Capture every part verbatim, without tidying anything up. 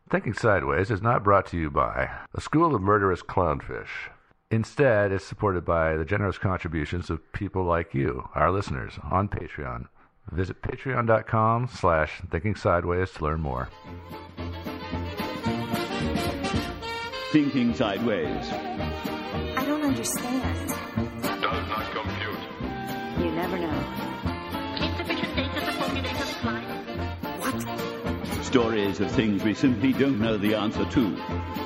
Thinking Sideways is not brought to you by a school of murderous clownfish. Instead, it's supported by the generous contributions of people like you, our listeners, on Patreon. Visit patreon.com slash thinking sideways to learn more. Thinking Sideways. I don't understand. Does not compute. You never know. Insufficient data to formulate a slide. What? Stories of things we simply don't know the answer to.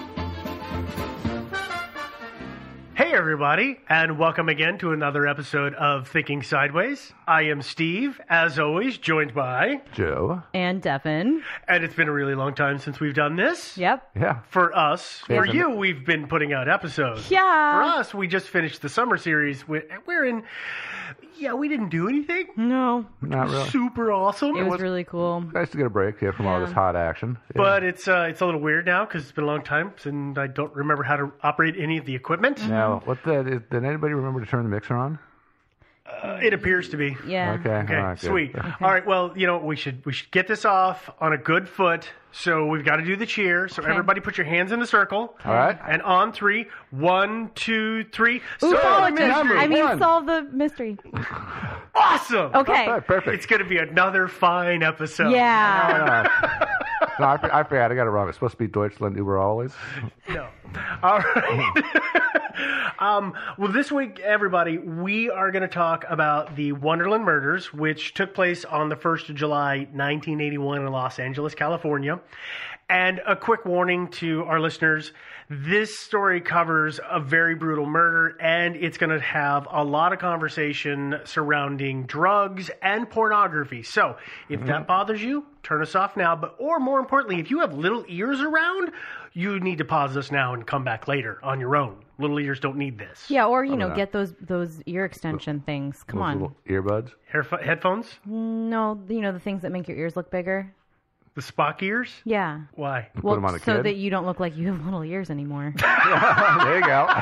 Hey everybody, and welcome again to another episode of Thinking Sideways. I am Steve, as always, joined by... Joe? And Devin. And it's been a really long time since we've done this. Yep. Yeah. For us. For Isn't you, it? we've been putting out episodes. Yeah. For us, we just finished the summer series. We're we're in... Yeah, we didn't do anything. No. Not really. Super awesome. It was really cool. Nice to get a break here from all Yeah. this hot action. Yeah. But it's uh, it's a little weird now because it's been a long time and I don't remember how to operate any of the equipment. Now, what the, is, did anybody remember to turn the mixer on? Uh, it appears to be. Yeah. Okay. Okay, all right, good. sweet. All right, well, you know, we should we should get this off on a good foot. So we've got to do the cheer. So Okay. everybody put your hands in the circle. All right. And on three, one, two, three. Ooh, Solve solve the it. mystery. I mean, One. solve the mystery. Awesome. Okay. All right, perfect. It's going to be another fine episode. Yeah. No, I, I forgot. I got it wrong. It's supposed to be Deutschland über alles. No. All right. um, well, this week, everybody, we are going to talk about the Wonderland murders, which took place on the first of July, nineteen eighty-one in Los Angeles, California. And a quick warning to our listeners, this story covers a very brutal murder, and it's going to have a lot of conversation surrounding drugs and pornography. So if Mm-hmm. that bothers you, turn us off now. But or more importantly, if you have little ears around, you need to pause us now and come back later on your own. Little ears don't need this. Yeah, or, you know, no. get those those ear extension things. Come Those on. little earbuds. Hairf- headphones? No, you know, the things that make your ears look bigger. The Spock ears? Yeah. Why? Put Well, them on a so kid. that you don't look like you have little ears anymore. There you go.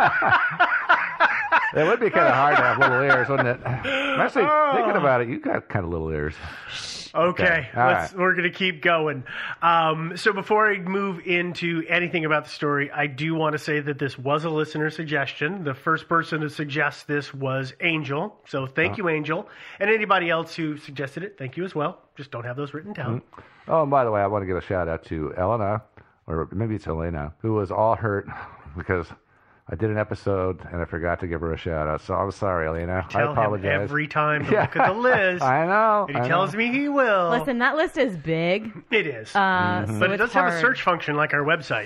It would be kind of hard to have little ears, wouldn't it? Actually, thinking about it, you got kind of little ears. Okay, Okay, all let's, right. we're going to keep going. Um, so before I move into anything about the story, I do want to say that this was a listener suggestion. The first person to suggest this was Angel. So thank you, Angel. And anybody else who suggested it, thank you as well. Just don't have those written down. Oh, and by the way, I want to give a shout out to Elena, or maybe it's Elena, who was all hurt because I did an episode and I forgot to give her a shout out. So I'm sorry, Elena. Tell I apologize. him every time to Yeah. look at the list. I know. And he I tells know. me he will. Listen, that list is big. It is. Uh, so but it it's does have a hard. search function like our website.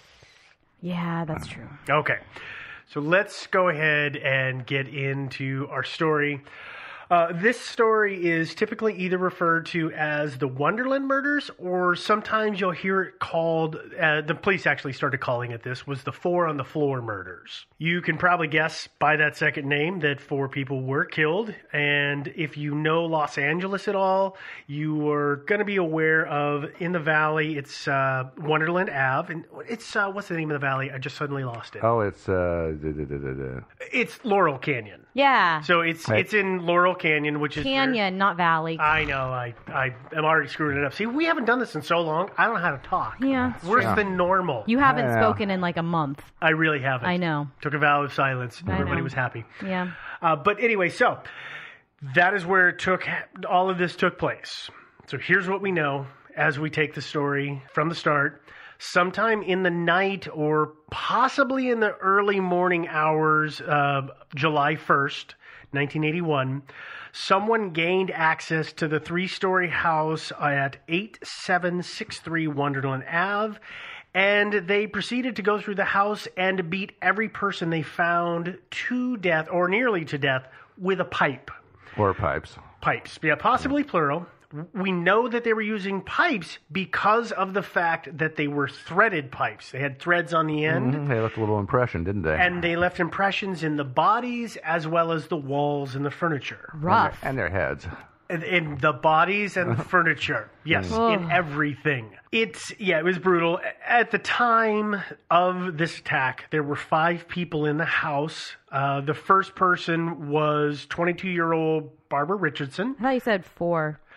Yeah, that's true. Okay, so let's go ahead and get into our story. Uh, this story is typically either referred to as the Wonderland murders, or sometimes you'll hear it called, uh, the police actually started calling it this, was the Four on the Floor murders. You can probably guess by that second name that four people were killed, and if you know Los Angeles at all, you are going to be aware of, in the valley, it's uh, Wonderland Ave, and it's, uh, what's the name of the valley? I just suddenly lost it. Oh, it's uh, da, da, da, da, da. It's Laurel Canyon. Yeah. So it's Right. it's in Laurel Canyon, which is where- Canyon, not valley. I know. I I am already screwing it up. See, we haven't done this in so long. I don't know how to talk. Yeah, it's Worse true. than normal. You haven't I know. spoken in like a month. I really haven't. I know. Took a vow of silence. I Everybody know. was happy. Yeah. Uh, but anyway, so that is where it took all of this took place. So here's what we know as we take the story from the start. Sometime in the night or possibly in the early morning hours of July first, nineteen eighty-one, someone gained access to the three-story house at eighty-seven sixty-three Wonderland Ave, and they proceeded to go through the house and beat every person they found to death, or nearly to death, with a pipe. Or pipes. Pipes. Yeah, possibly plural. We know that they were using pipes because of the fact that they were threaded pipes. They had threads on the end. Mhm. They left a little impression, didn't they? And they left impressions in the bodies as well as the walls and the furniture. Rough. And their heads. In, in the bodies and the furniture. Yes, Ugh. in everything. It's, yeah, it was brutal. At the time of this attack, there were five people in the house. Uh, the first person was twenty-two-year-old Barbara Richardson. I thought you said four.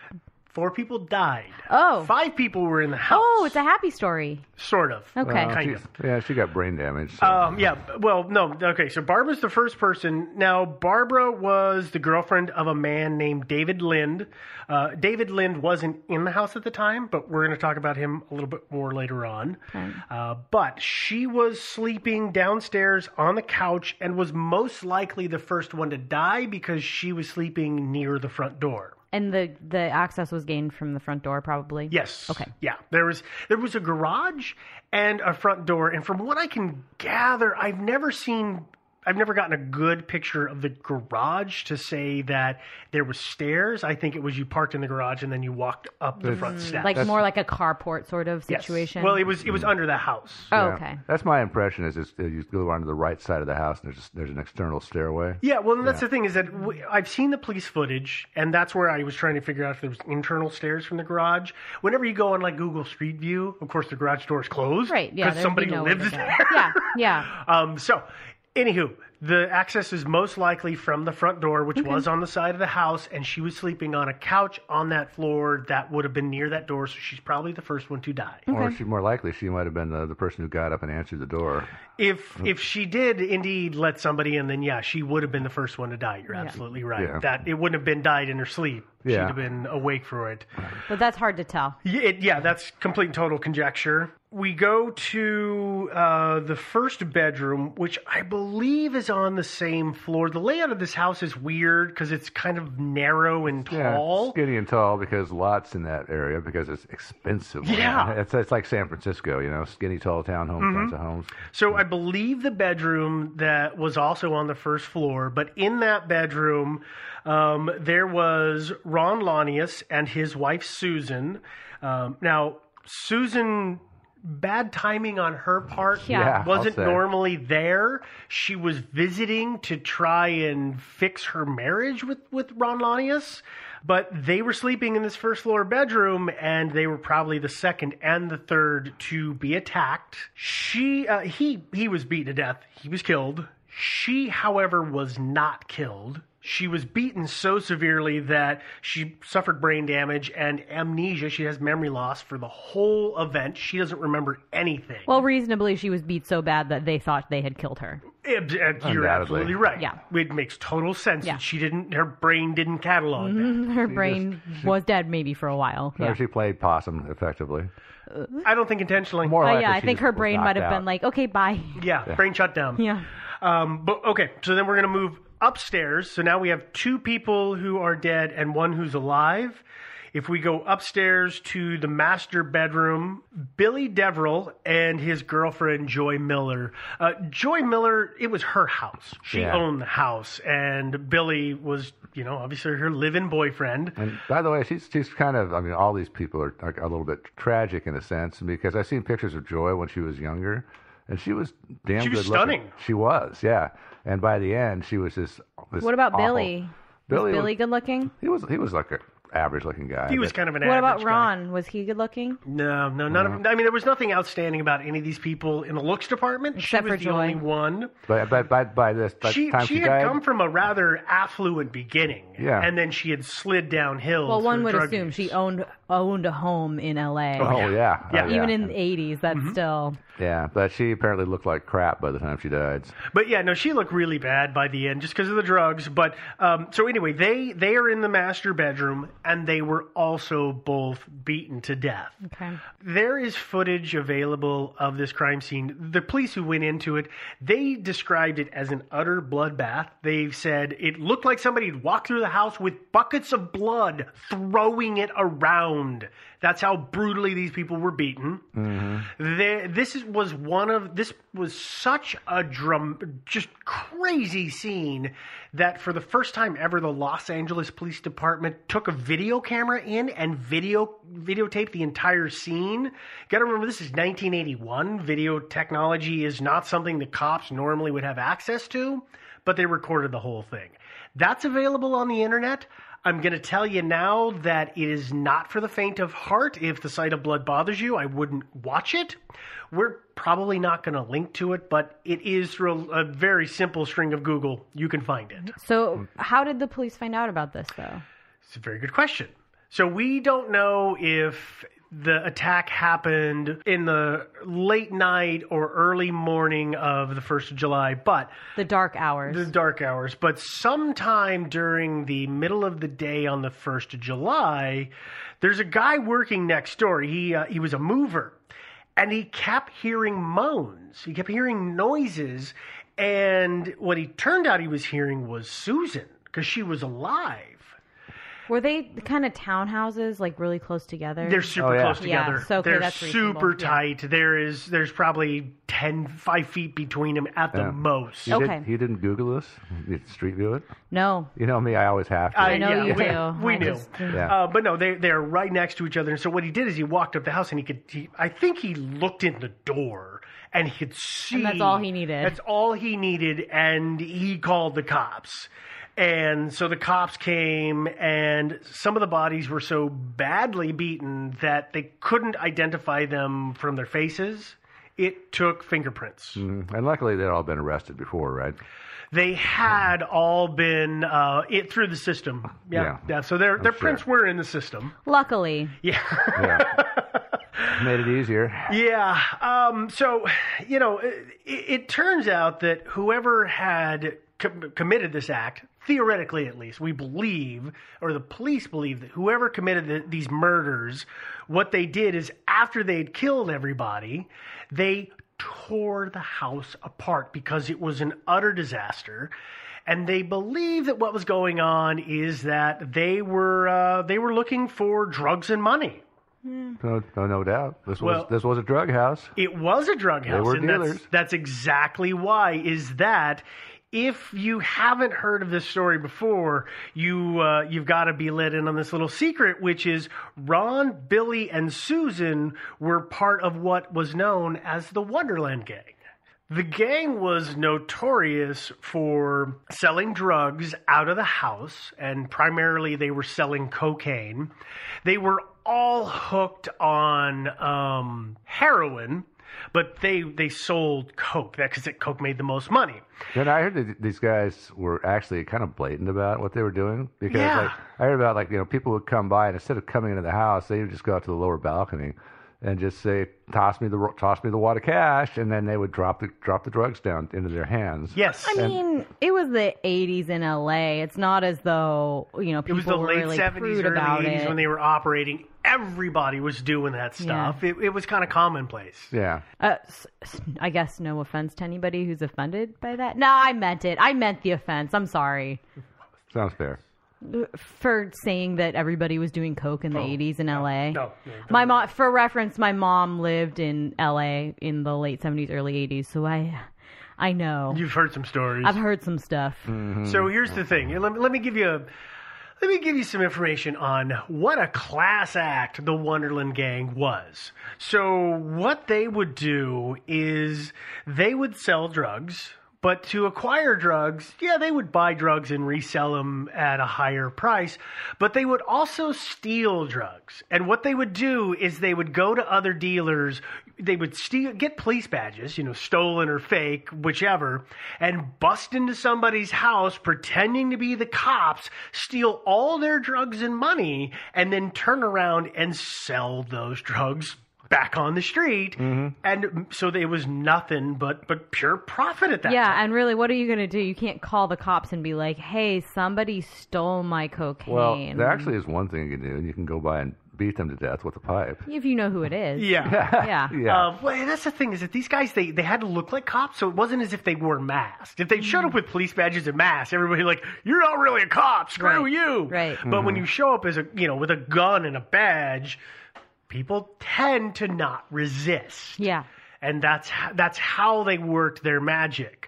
Four people died. Oh. Five people were in the house. Oh, it's a happy story. Sort of. Okay. Well, Kind she's- of. Yeah, she got brain damage. So. Um, yeah, well, no, okay, so Barbara's the first person. Now, Barbara was the girlfriend of a man named David Lind. Uh, David Lind wasn't in the house at the time, but we're going to talk about him a little bit more later on. Okay. Uh, but she was sleeping downstairs on the couch and was most likely the first one to die because she was sleeping near the front door. And the, the access was gained from the front door, probably? Yes. Okay. Yeah. There was there was a garage and a front door, and from what I can gather, I've never seen I've never gotten a good picture of the garage to say that there was stairs. I think it was you parked in the garage and then you walked up the front steps. Like more like a carport sort of Yes. situation? Well, it was it was under the house. Oh, Yeah. okay. That's my impression. Is it's, you go around to the right side of the house, and there's just, there's an external stairway. Yeah, well, and that's Yeah. the thing is that w- I've seen the police footage, and that's where I was trying to figure out if there was internal stairs from the garage. Whenever you go on like Google Street View, of course the garage door is closed, Right, yeah. because there'd somebody be no way lives to there. go. Yeah, yeah. Um, so, anywho, the access is most likely from the front door, which was on the side of the house, and she was sleeping on a couch on that floor that would have been near that door, so she's probably the first one to die. Or she more likely she might have been the, the person who got up and answered the door. If if she did indeed let somebody in, then yeah, she would have been the first one to die. You're Yeah. absolutely right. Yeah. That it wouldn't have been died in her sleep. She'd Yeah. have been awake for it. But that's hard to tell. Yeah, it, yeah, that's complete and total conjecture. We go to uh, the first bedroom, which I believe is on the same floor. The layout of this house is weird because it's kind of narrow and Yeah, tall. skinny and tall because lots in that area because it's expensive. Yeah. It's, it's like San Francisco, you know, skinny, tall townhomes, Mm-hmm. tons of homes. So I believe the bedroom that was also on the first floor, but in that bedroom, um, there was Ron Lanius and his wife Susan. Um, now, Susan, bad timing on her part, Yeah. Yeah, I'll wasn't say. normally there. She was visiting to try and fix her marriage with, with Ron Lanius. But they were sleeping in this first floor bedroom, and they were probably the second and the third to be attacked. She, uh, he, he was beaten to death. He was killed. She, however, was not killed. She was beaten so severely that she suffered brain damage and amnesia. She has memory loss for the whole event. She doesn't remember anything. Well, reasonably, she was beat so bad that they thought they had killed her. Ab- ab- You're Undoubtedly. absolutely right. Yeah. It makes total sense Yeah. that she didn't, her brain didn't catalog that. Her brain was dead maybe for a while. Or Yeah. she played possum effectively. I don't think intentionally. More Oh, likely yeah, I she think just her was brain might knocked have been out. like, okay, bye. Yeah, brain shut down. Yeah. Um, but okay, so then we're going to move upstairs. So now we have two people who are dead and one who's alive. If we go upstairs to the master bedroom, Billy Deverell and his girlfriend, Joy Miller. Uh, Joy Miller, it was her house. She Yeah. owned the house, and Billy was, you know, obviously her live-in boyfriend. And by the way, she's she's kind of, I mean, all these people are, are a little bit tragic in a sense because I've seen pictures of Joy when she was younger, and she was damn She was good looking. stunning. She was, yeah. And by the end, she was this. this What about awful- Billy? Billy was Billy was- good looking? He was he was like a average looking guy. He was but- kind of an What about average guy. Ron? Was he good looking? No, no, none of. I mean, there was nothing outstanding about any of these people in the looks department. Except she was for the Joy. only one. But by, by, by this, by She the time she she, had died, come from a rather affluent beginning, Yeah. and then she had slid downhill. Well, one through would drug assume use. she owned owned a home in L A. oh yeah, Yeah. Oh, Even yeah. in the eighties, that's Mm-hmm. still. yeah, but she apparently looked like crap by the time she died. But yeah, no, she looked really bad by the end just because of the drugs. But um, so anyway, they they are in the master bedroom, and they were also both beaten to death. Okay. There is footage available of this crime scene. The police who went into it, they described it as an utter bloodbath. They said it looked like somebody had walked through the house with buckets of blood, throwing it around. That's how brutally these people were beaten. They, this is, was one of this was such a drum, just crazy scene that for the first time ever, the Los Angeles Police Department took a video camera in and video videotaped the entire scene. Got to remember, this is nineteen eighty-one. Video technology is not something the cops normally would have access to, but they recorded the whole thing. That's available on the internet. I'm going to tell you now that it is not for the faint of heart. If the sight of blood bothers you, I wouldn't watch it. We're probably not going to link to it, but it is through a, a very simple string of Google. You can find it. So, how did the police find out about this, though? It's a very good question. So we don't know if the attack happened in the late night or early morning of the first of July, but The dark hours. the dark hours, but sometime during the middle of the day on the first of July, there's a guy working next door. He uh, he was a mover, and he kept hearing moans. He kept hearing noises, and what he turned out he was hearing was Susan, because she was alive. Were they the kind of townhouses, like really close together? They're super Oh, yeah. close Yeah, together. so, okay, They're that's reasonable. super Yeah. tight. There is there's probably ten, five feet between them at the Yeah. most. You, Okay. did, you didn't Google this? You did Street View it? No. You know me, I always have to. I know yeah, you we, do. We I knew. just- Yeah. Uh, but no, they, they're right next to each other. And so what he did is he walked up the house and he could, he, I think he looked in the door and he could see. And that's all he needed. That's all he needed. And he called the cops. And so the cops came, and some of the bodies were so badly beaten that they couldn't identify them from their faces. It took fingerprints. Mm, And luckily, they'd all been arrested before, right? They had all been uh, it through the system. Yeah, yeah. Yeah. So their their sure. prints were in the system. Luckily. Yeah. Yeah. Made it easier. Yeah. Um, so, you know, it, it turns out that whoever had com- committed this act, theoretically at least, we believe, or the police believe, that whoever committed the, these murders, what they did is after they'd killed everybody, they tore the house apart because it was an utter disaster. And they believe that what was going on is that they were uh, they were looking for drugs and money. No, no, no doubt. This Well- was this was a drug house. It was a drug house, were and that's, dealers. that's exactly why. Is that if you haven't heard of this story before, you uh, you've got to be let in on this little secret, which is Ron, Billy, and Susan were part of what was known as the Wonderland Gang. The gang was notorious for selling drugs out of the house, and primarily they were selling cocaine. They were all hooked on um, heroin, but they they sold coke because coke made the most money. And I heard that these guys were actually kind of blatant about what they were doing because Yeah. like, I heard about like you know people would come by and instead of coming into the house, they would just go out to the lower balcony and just say, "Toss me the toss me the wad of cash," and then they would drop the drop the drugs down into their hands. Yes, I mean, it was the eighties in L A. It's not as though, you know, it people was the were late really seventies, prude early about eighties it. when they were operating. Everybody was doing that stuff. It, it was kind of commonplace. Yeah. Uh, s- s- I guess no offense to anybody who's offended by that. No, I meant it. I meant the offense. I'm sorry Sounds fair. for saying that everybody was doing coke in the eighties in L A. No, no, My mom, for reference, my mom lived in L A in the late seventies, early eighties, so I, I know. You've heard some stories. I've heard some stuff. So here's the thing. Let, let me give you a, let me give you some information on what a class act the Wonderland Gang was. So what they would do is they would sell drugs, but to acquire drugs, yeah, they would buy drugs and resell them at a higher price, but they would also steal drugs. And what they would do is they would go to other dealers, they would steal, get police badges, you know, stolen or fake, whichever, and bust into somebody's house pretending to be the cops, steal all their drugs and money, and then turn around and sell those drugs back on the street. Mm-hmm. And so it was nothing but, but pure profit at that Yeah, time. and really, what are you going to do? You can't call the cops and be like, hey, somebody stole my cocaine. Well, there actually is one thing you can do. You can go by and beat them to death with a pipe. If you know who it is. Yeah. Yeah. Yeah. Uh, well, that's the thing is that these guys, they, they had to look like cops, so it wasn't as if they wore masks. If they showed up with police badges and masks, everybody like, you're not really a cop, screw Right. you. Right. But when you show up as a, you know, with a gun and a badge, people tend to not resist. Yeah. And that's how, that's how they worked their magic.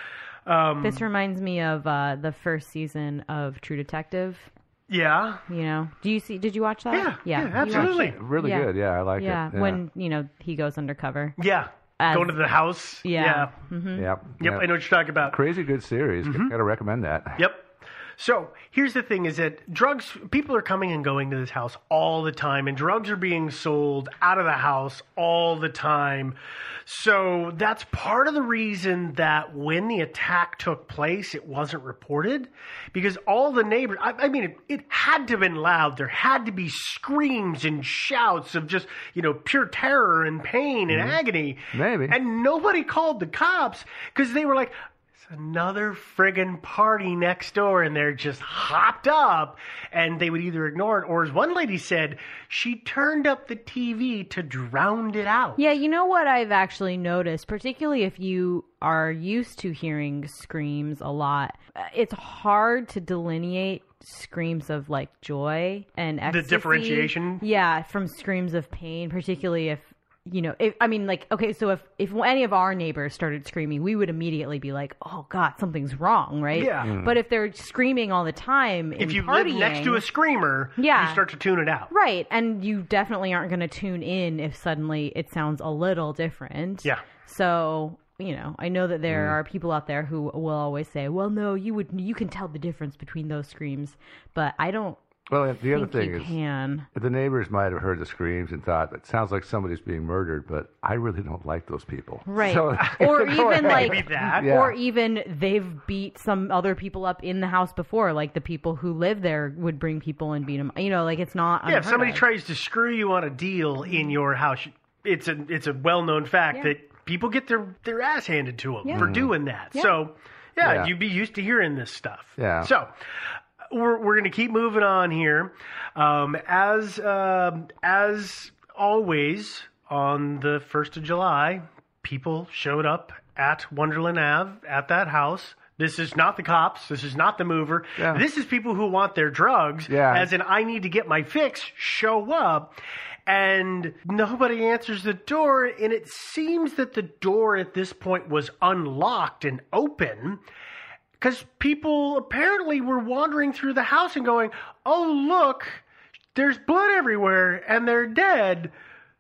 Um, This reminds me of uh, the first season of True Detective. yeah. You know, do you see? Did you watch that? Yeah, yeah, You watched absolutely. it? Really Yeah. good. Yeah, I like Yeah, it. Yeah. when you know he goes undercover. Yeah. As- Going to the house. Yeah. Yeah. Mm-hmm. Yep. Yep, Yep. I know what you're talking about. Crazy good series. Gotta recommend that. Yep. So here's the thing is that drugs, people are coming and going to this house all the time, and drugs are being sold out of the house all the time. So that's part of the reason that when the attack took place, it wasn't reported, because all the neighbors, I, I mean, it, it had to have been loud. There had to be screams and shouts of just, you know, pure terror and pain and mm-hmm. agony. Maybe. And nobody called the cops because they were like, another friggin' party next door, and they're just hopped up, and they would either ignore it, or as one lady said, she turned up the T V to drown it out. Yeah, you know what I've actually noticed, particularly if you are used to hearing screams a lot, it's hard to delineate screams of like joy and ecstasy. The differentiation? Yeah, from screams of pain, particularly if You know, if, I mean, like, okay, so if, if any of our neighbors started screaming, we would immediately be like, oh, God, something's wrong, right? Yeah. Mm. But if they're screaming all the time If you partying, live next to a screamer, yeah. you start to tune it out. Right, and you definitely aren't going to tune in if suddenly it sounds a little different. Yeah. So, you know, I know that there Mm. are people out there who will always say, well, no, you would you can tell the difference between those screams, but I don't Well, the other think thing you is, can. the neighbors might have heard the screams and thought, it sounds like somebody's being murdered, but I really don't like those people. Right. So, or go even ahead. like, Maybe that. Yeah. or even they've beat some other people up in the house before. Like the people who live there would bring people and beat them. You know, like it's not. Yeah, if unheard somebody of. tries to screw you on a deal in your house, it's a it's a well-known fact Yeah. that people get their, their ass handed to them Yeah. for doing that. Yeah. So, yeah, Yeah. you'd be used to hearing this stuff. Yeah. So, we're we're going to keep moving on here. Um, as um, as always, on the first of July, people showed up at Wonderland Ave at that house. This is not the cops. This is not the mover. Yeah. This is people who want their drugs. Yeah. As in, I need to get my fix. Show up. And nobody answers the door. And it seems that the door at this point was unlocked and open, because people apparently were wandering through the house and going, oh, look, there's blood everywhere and they're dead.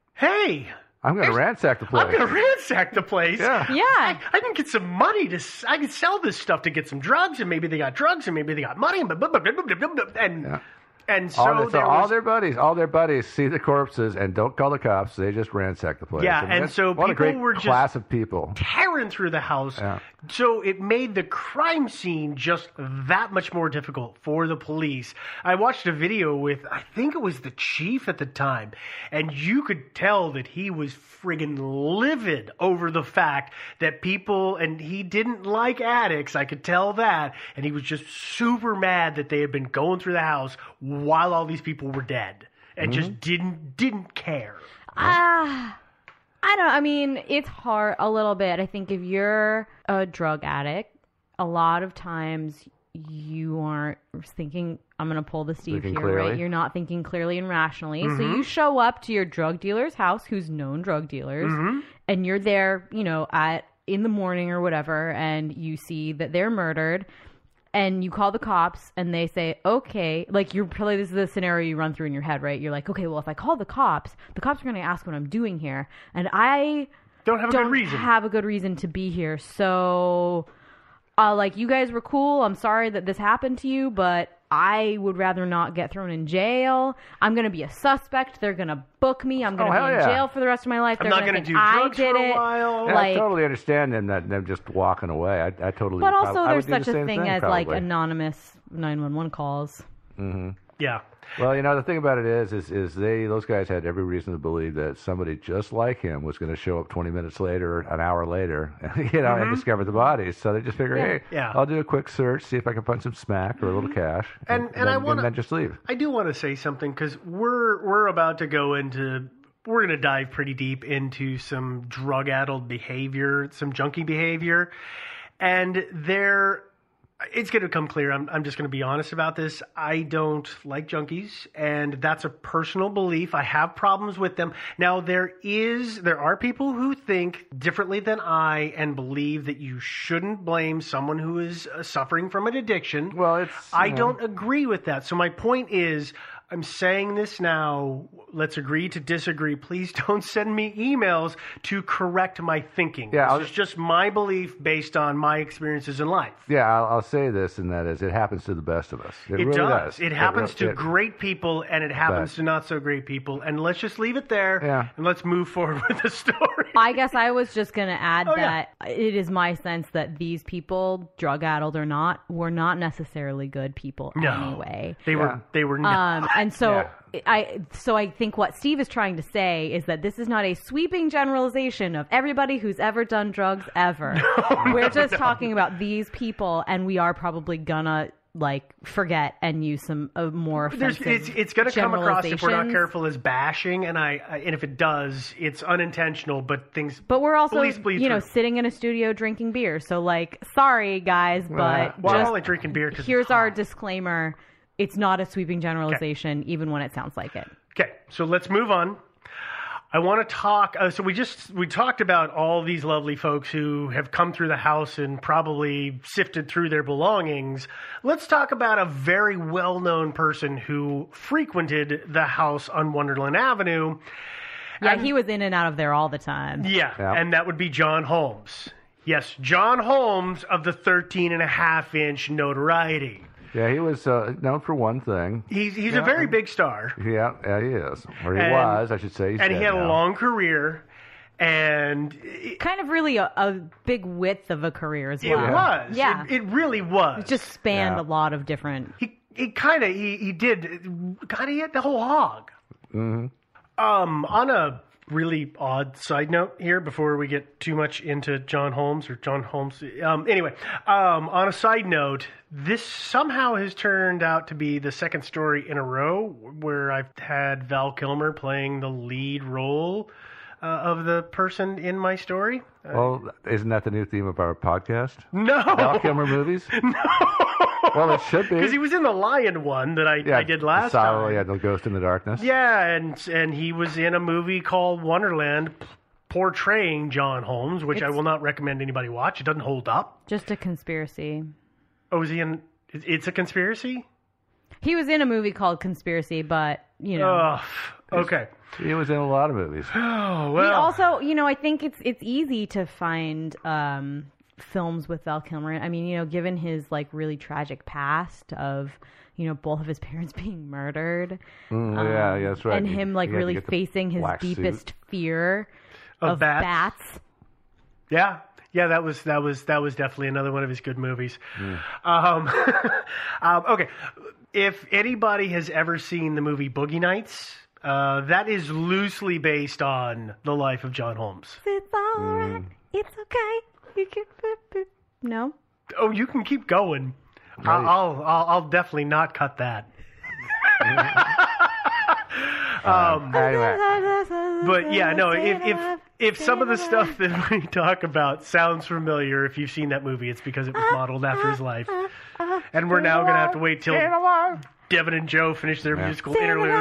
Hey, I'm going to ransack the place. I'm going to ransack the place. Yeah. Yeah. I, I can get some money to, s- I can sell this stuff to get some drugs, and maybe they got drugs and maybe they got money. And, blah, blah, blah, blah, blah, blah, blah, and, Yeah. and so, all, the- so there all was, their buddies, all their buddies see the corpses and don't call the cops. They just ransack the place. Yeah, I mean, and that's- so what a people great were just- class of people. tearing through the house. Yeah. So it made the crime scene just that much more difficult for the police. I watched a video with, I think it was the chief at the time, and you could tell that he was friggin' livid over the fact that people, and he didn't like addicts, I could tell that, and he was just super mad that they had been going through the house while all these people were dead, and Mm-hmm. just didn't didn't care. Ah, I don't. I mean, it's hard a little bit. I think if you're a drug addict, a lot of times you aren't thinking, I'm going to pull the Steve Thinking here, clearly. right? You're not thinking clearly and rationally. Mm-hmm. So you show up to your drug dealer's house, who's known drug dealers, Mm-hmm. and you're there, you know, at in the morning or whatever, and you see that they're murdered. And you call the cops, and they say, okay, like you're probably, this is the scenario you run through in your head, right? You're like, okay, well, if I call the cops, the cops are going to ask what I'm doing here. And I Don't have a don't good reason. have a good reason to be here. So, uh, like, you guys were cool. I'm sorry that this happened to you, but I would rather not get thrown in jail. I'm going to be a suspect. They're going to book me. I'm going Oh, to hell be in yeah. jail for the rest of my life. I'm They're not going going to to do think I drugs did for a it. while. Yeah, Like- I totally understand them that them just walking away. I, I totally. But also, I, I there's would do the such a same thing, as like probably. anonymous nine one one calls. Yeah. Well, you know, the thing about it is, is, is they those guys had every reason to believe that somebody just like him was going to show up twenty minutes later, an hour later, you know, and discover the bodies. So they just figure, hey, Yeah. I'll do a quick search, see if I can find some smack or a little cash, And- and then, I wanna- then just leave. I do want to say something, because we're we're about to go into we're going to dive pretty deep into some drug-addled behavior, some junkie behavior, and there. It's going to come clear. I'm, I'm just going to be honest about this. I don't like junkies, and that's a personal belief. I have problems with them. Now, there is, there are people who think differently than I and believe that you shouldn't blame someone who is uh, suffering from an addiction. Well, it's I you know, don't agree with that. So my point is, I'm saying this now. Let's agree to disagree. Please don't send me emails to correct my thinking. Yeah, this I'll is just- just my belief based on my experiences in life. Yeah, I'll, I'll say this, and that is, it happens to the best of us. It, It really does. does. It happens re- to it- great people, and it happens But- to not so great people. And let's just leave it there, Yeah. and let's move forward with the story. I guess I was just going to add Oh, yeah. that it is my sense that these people, drug addled or not, were not necessarily good people No. anyway. They Yeah. were. They were. Not. Um, and so Yeah. I so I think what Steve is trying to say is that this is not a sweeping generalization of everybody who's ever done drugs ever. We're just talking about these people, and we are probably gonna like forget and use some uh, more There's, offensive it's it's going to come across if we're not generalizations. careful as bashing, and I, I and if it does, it's unintentional. But things. But we're also, Please, please, you know, through. sitting in a studio drinking beer. So, like, sorry, guys, but Well, Well, I'm just only drinking beer because here's our disclaimer. It's not a sweeping generalization, even when it sounds like it. Okay, so let's move on. I want to talk. Uh, so we just we talked about all these lovely folks who have come through the house and probably sifted through their belongings. Let's talk about a very well-known person who frequented the house on Wonderland Avenue. Yeah, And- he was in and out of there all the time. Yeah, Yeah. and that would be John Holmes. Yes, John Holmes of the thirteen and a half inch notoriety. Yeah, he was uh, known for one thing. He's he's Yeah. a very big star. Yeah, yeah, he is. Or he And- was, I should say. He's And he dead had a now. long career, and it, Kind of really a, a big width of a career as it well. was. Yeah. It, it really was. It just spanned Yeah. a lot of different. he he kind of he, he did kind of hit the whole hog. Mm-hmm. Um, on a really odd side note here, before we get too much into John Holmes or John Holmes. Um, anyway, um, on a side note, this somehow has turned out to be the second story in a row where I've had Val Kilmer playing the lead role uh, of the person in my story. Uh, Well, isn't that the new theme of our podcast? no, Val Kilmer movies? no. Well, it should be. Because he was in the Lion one that I, I did last Saw, time. Yeah, The Ghost in the Darkness. Yeah, and and he was in a movie called Wonderland p- portraying John Holmes, which I It's- will not recommend anybody watch. It doesn't hold up. Just a conspiracy. Oh, is he in? it- It's a conspiracy? He was in a movie called Conspiracy, but, you know. Ugh. Okay. He was in a lot of movies. Oh, He well. also, you know, I think it's it's easy to find um, films with Val Kilmer. I mean, you know, given his like really tragic past of, you know, both of his parents being murdered, Mm, yeah, yeah, that's right. and He- him he like had to really get the facing his black suit. deepest fear Of of, bats? bats. Yeah. Yeah, that was that was that was definitely another one of his good movies. Mm. Um, um, okay, if anybody has ever seen the movie Boogie Nights, uh, that is loosely based on the life of John Holmes. It's all right. Mm. It's okay. You can. No. Oh, you can keep going. Right. I'll, I'll I'll definitely not cut that. um, Anyway, but yeah, no. If if if some of the stuff that we talk about sounds familiar, if you've seen that movie, it's because it was modeled after his life. And we're now gonna have to wait till Devin and Joe finish their Yeah. musical interlude.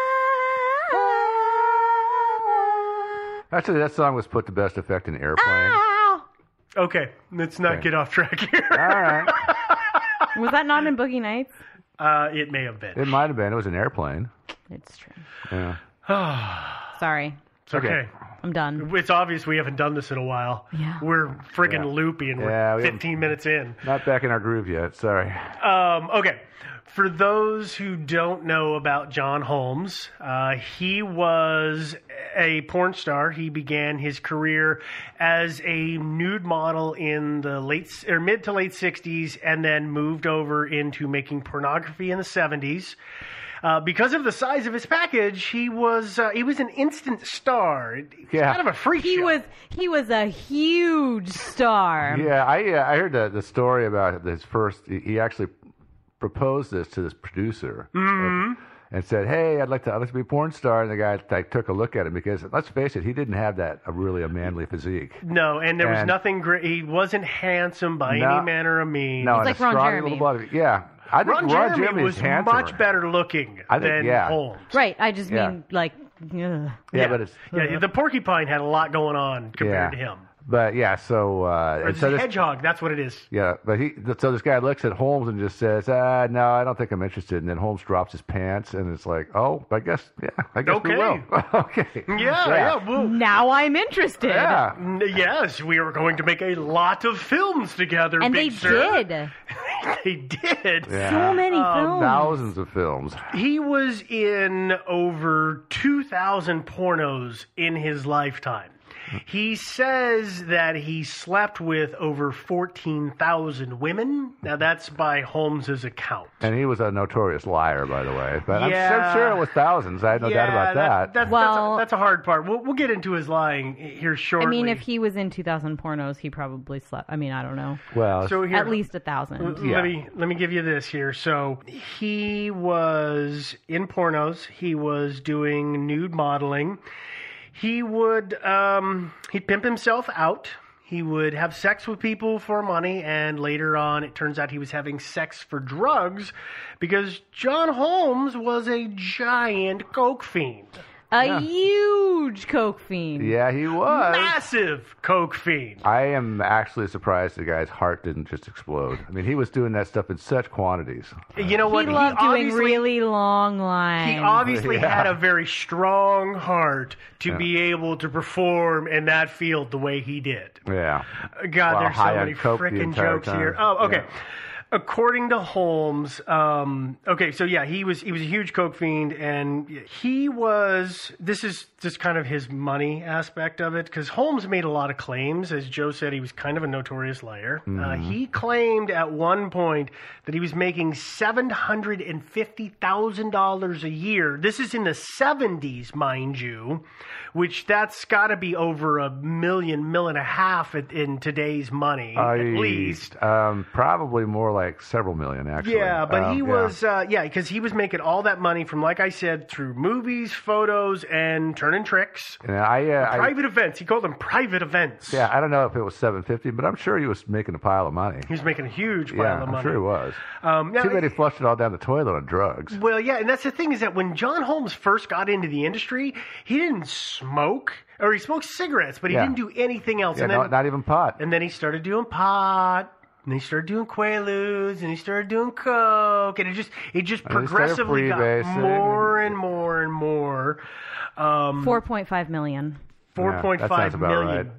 actually, that song was put to best effect in Airplane. Okay, let's not Okay. get off track here. All right. Was that not in Boogie Nights? Uh, it may have been. It might have been. It was an Airplane. It's true. Yeah. Sorry. It's okay. I'm done. It's obvious we haven't done this in a while. Yeah. We're friggin' Yeah. loopy and we're Yeah, we fifteen minutes in. Not back in our groove yet. Sorry. Um, okay. For those who don't know about John Holmes, uh, he was a porn star. He began his career as a nude model in the late or mid to late sixties, and then moved over into making pornography in the seventies. Uh, because of the size of his package, he was uh, he was an instant star. He's Yeah. kind of a freak He show. was he was a huge star. Yeah, I uh, I heard the, the story about his first. He he actually proposed this to this producer Mhm. and said, "Hey, I'd like to I'd like to be a porn star." And the guy like took a look at him because let's face it, he didn't have that a really a manly physique. No, and there was And- nothing great. He wasn't handsome by No. any manner of means. No, and like a Ron strong Jeremy. little body. Yeah, I think Ron, Ron, Jeremy, Jeremy was is handsomer. much better looking I think- than yeah. Holmes. Right. I just Yeah. mean like ugh. Yeah, but it's yeah, the porcupine had a lot going on compared Yeah. to him. But yeah, so uh, Or and it's so a this, hedgehog. That's what it is. yeah, but he so this guy looks at Holmes and just says, uh, "No, I don't think I'm interested." And then Holmes drops his pants, and it's like, "Oh, I guess, yeah, I guess we Okay. will." Okay, Yeah, yeah. well, Now I'm interested. yeah. n- yes, we were going to make a lot of films together, And they big sir. did. They did. Yeah. So many films. Thousands of films. He was in over two thousand pornos in his lifetime. He says that he slept with over fourteen thousand women. Now, that's by Holmes's account. And he was a notorious liar, by the way. But I'm Yeah. so sure it was thousands. I had no doubt about that. That's, Well- that's, a, that's a hard part. We'll, we'll get into his lying here shortly. I mean, if he was in two thousand pornos, he probably slept. I mean, I don't know. well, so here, At least a thousand. Yeah. Let me let me give you this here. So he was in pornos. He was doing nude modeling. He would um, he'd pimp himself out. He would have sex with people for money, and later on, it turns out he was having sex for drugs because John Holmes was a giant coke fiend. A Yeah. huge coke fiend. yeah, he was. Massive coke fiend. I am actually surprised the guy's heart didn't just explode. I mean, he was doing that stuff in such quantities. You know what? He loved doing obviously- really long lines. He obviously Yeah. had a very strong heart to Yeah. be able to perform in that field the way he did. Yeah. God, While there's high so on many coke the freaking entire jokes time. here. Oh, okay. Yeah. According to Holmes, um, okay, so yeah, he was he was a huge coke fiend, and he was. This is just kind of his money aspect of it, because Holmes made a lot of claims. As Joe said, he was kind of a notorious liar. Uh, Mm-hmm. he claimed at one point that he was making seven hundred and fifty thousand dollars a year. This is in the seventies, mind you, which that's got to be over a million, million and a half in, in today's money, I- at least. Um, probably more like several million, actually. Yeah, but Um, he yeah. was, uh, yeah, because he was making all that money from, like I said, through movies, photos, and turning tricks. And I, uh, I, Private events. He called them private events. yeah, I don't know if it was seven fifty, but I'm sure he was making a pile of money. He was making a huge pile Yeah, of I'm money. sure he was. Um, now, Too bad he flushed it all down the toilet on drugs. Well, yeah, and that's the thing is that when John Holmes first got into the industry, he didn't smoke, or he smoked cigarettes, but he Yeah. didn't do anything else. Yeah, and then, not, not even pot. and then he started doing pot. And he started doing Quaaludes, and he started doing coke, and it just it just And he started progressively got freebasing. more and more and more. Um, Four point five million. Four point that five sounds about million. right.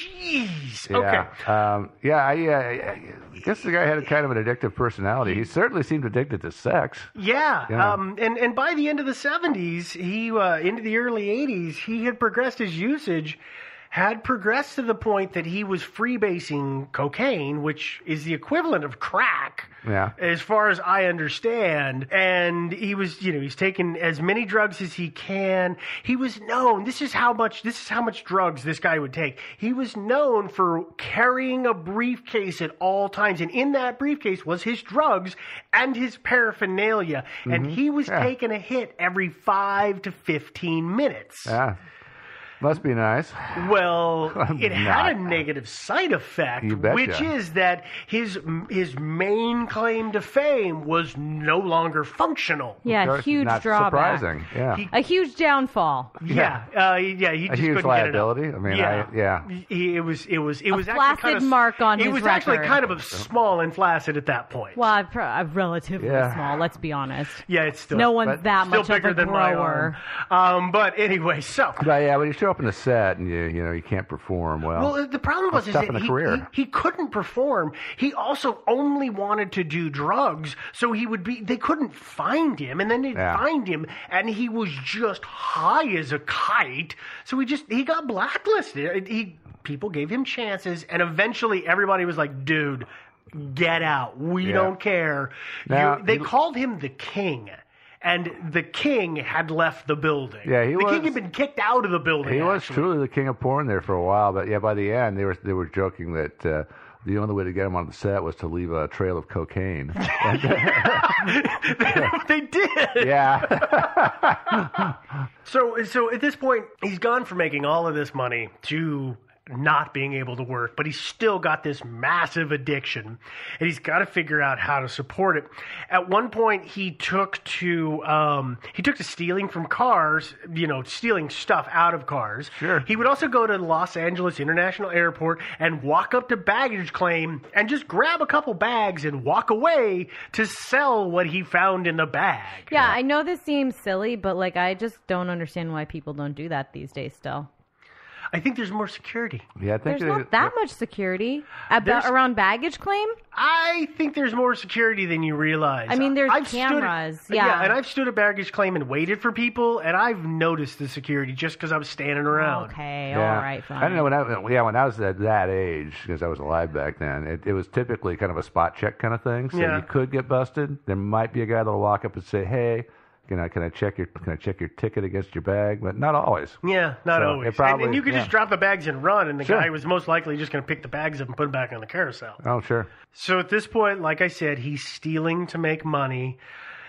Jeez. Yeah. Okay. Um, yeah, I, uh, I guess the guy had a kind of an addictive personality. He certainly seemed addicted to sex. Yeah. Yeah. Um, and and by the end of the seventies, he uh, into the early eighties, he had progressed his usage. Had progressed to the point that he was freebasing cocaine, which is the equivalent of crack, Yeah. as far as I understand. And he was, you know, he's taken as many drugs as he can. He was known. This is how much. This is how much drugs this guy would take. He was known for carrying a briefcase at all times, and in that briefcase was his drugs and his paraphernalia. And he was Yeah. taking a hit every five to fifteen minutes. Yeah. Must be nice. Well, it had a Not. negative side effect, You betcha. which is that his his main claim to fame was no longer functional. Yeah, Of course, huge not drawback. surprising. Yeah. He- A huge downfall. Yeah, uh, yeah, he A just huge couldn't get it up. liability. I mean, yeah, I- yeah. He, it was it was it A was actually flaccid kind of mark on it his was actually record. kind of a small and flaccid at that point. Well, I'm, pro- I'm relatively Yeah. small. Let's be honest. yeah, it's still No one's but that still much of bigger a than my grower. arm. Um, but anyway, so. But yeah, when you show up in the set and you you know you can't perform well. Well, the problem was is tough that in a he, career. he, he couldn't perform. He also only wanted to do drugs, so he would be. They couldn't find him, and then they'd Yeah. find him, and he was just high as a kite. So he just he got blacklisted. He people gave him chances, and eventually everybody was like, "Dude, get out. We Yeah. don't care." Now, You- they he- called him the King. And the king had left the building. Yeah, he the king was- had been kicked out of the building. He was actually. truly the king of porn there for a while, but yeah, by the end they were they were joking that uh, the only way to get him on the set was to leave a trail of cocaine. They did. yeah, So, so at this point, he's gone from making all of this money to not being able to work, but he's still got this massive addiction, and he's got to figure out how to support it. At one point, he took to um, he took to stealing from cars, you know, stealing stuff out of cars. Sure. He would also go to Los Angeles International Airport and walk up to baggage claim and just grab a couple bags and walk away to sell what he found in the bag. Yeah, I know this seems silly, but like I just don't understand why people don't do that these days still. I think there's more security. Yeah, I think There's they- not that much security about There's- around baggage claim. I think there's more security than you realize. I mean, there's I've stood at- cameras, yeah. and I've stood at baggage claim and waited for people, and I've noticed the security just because I was standing around. Okay, Yeah. all right, fine. I don't know when I yeah when I was at that age, because I was alive back then. It, it was typically kind of a spot check kind of thing. So Yeah. you could get busted. There might be a guy that'll walk up and say, "Hey, can I can I check your can I check your ticket against your bag?" But not always. Yeah, not So always. it probably- and, and you could yeah. just drop the bags and run, and the Sure. guy was most likely just going to pick the bags up and put them back on the carousel. Oh, sure. So at this point, like I said, he's stealing to make money.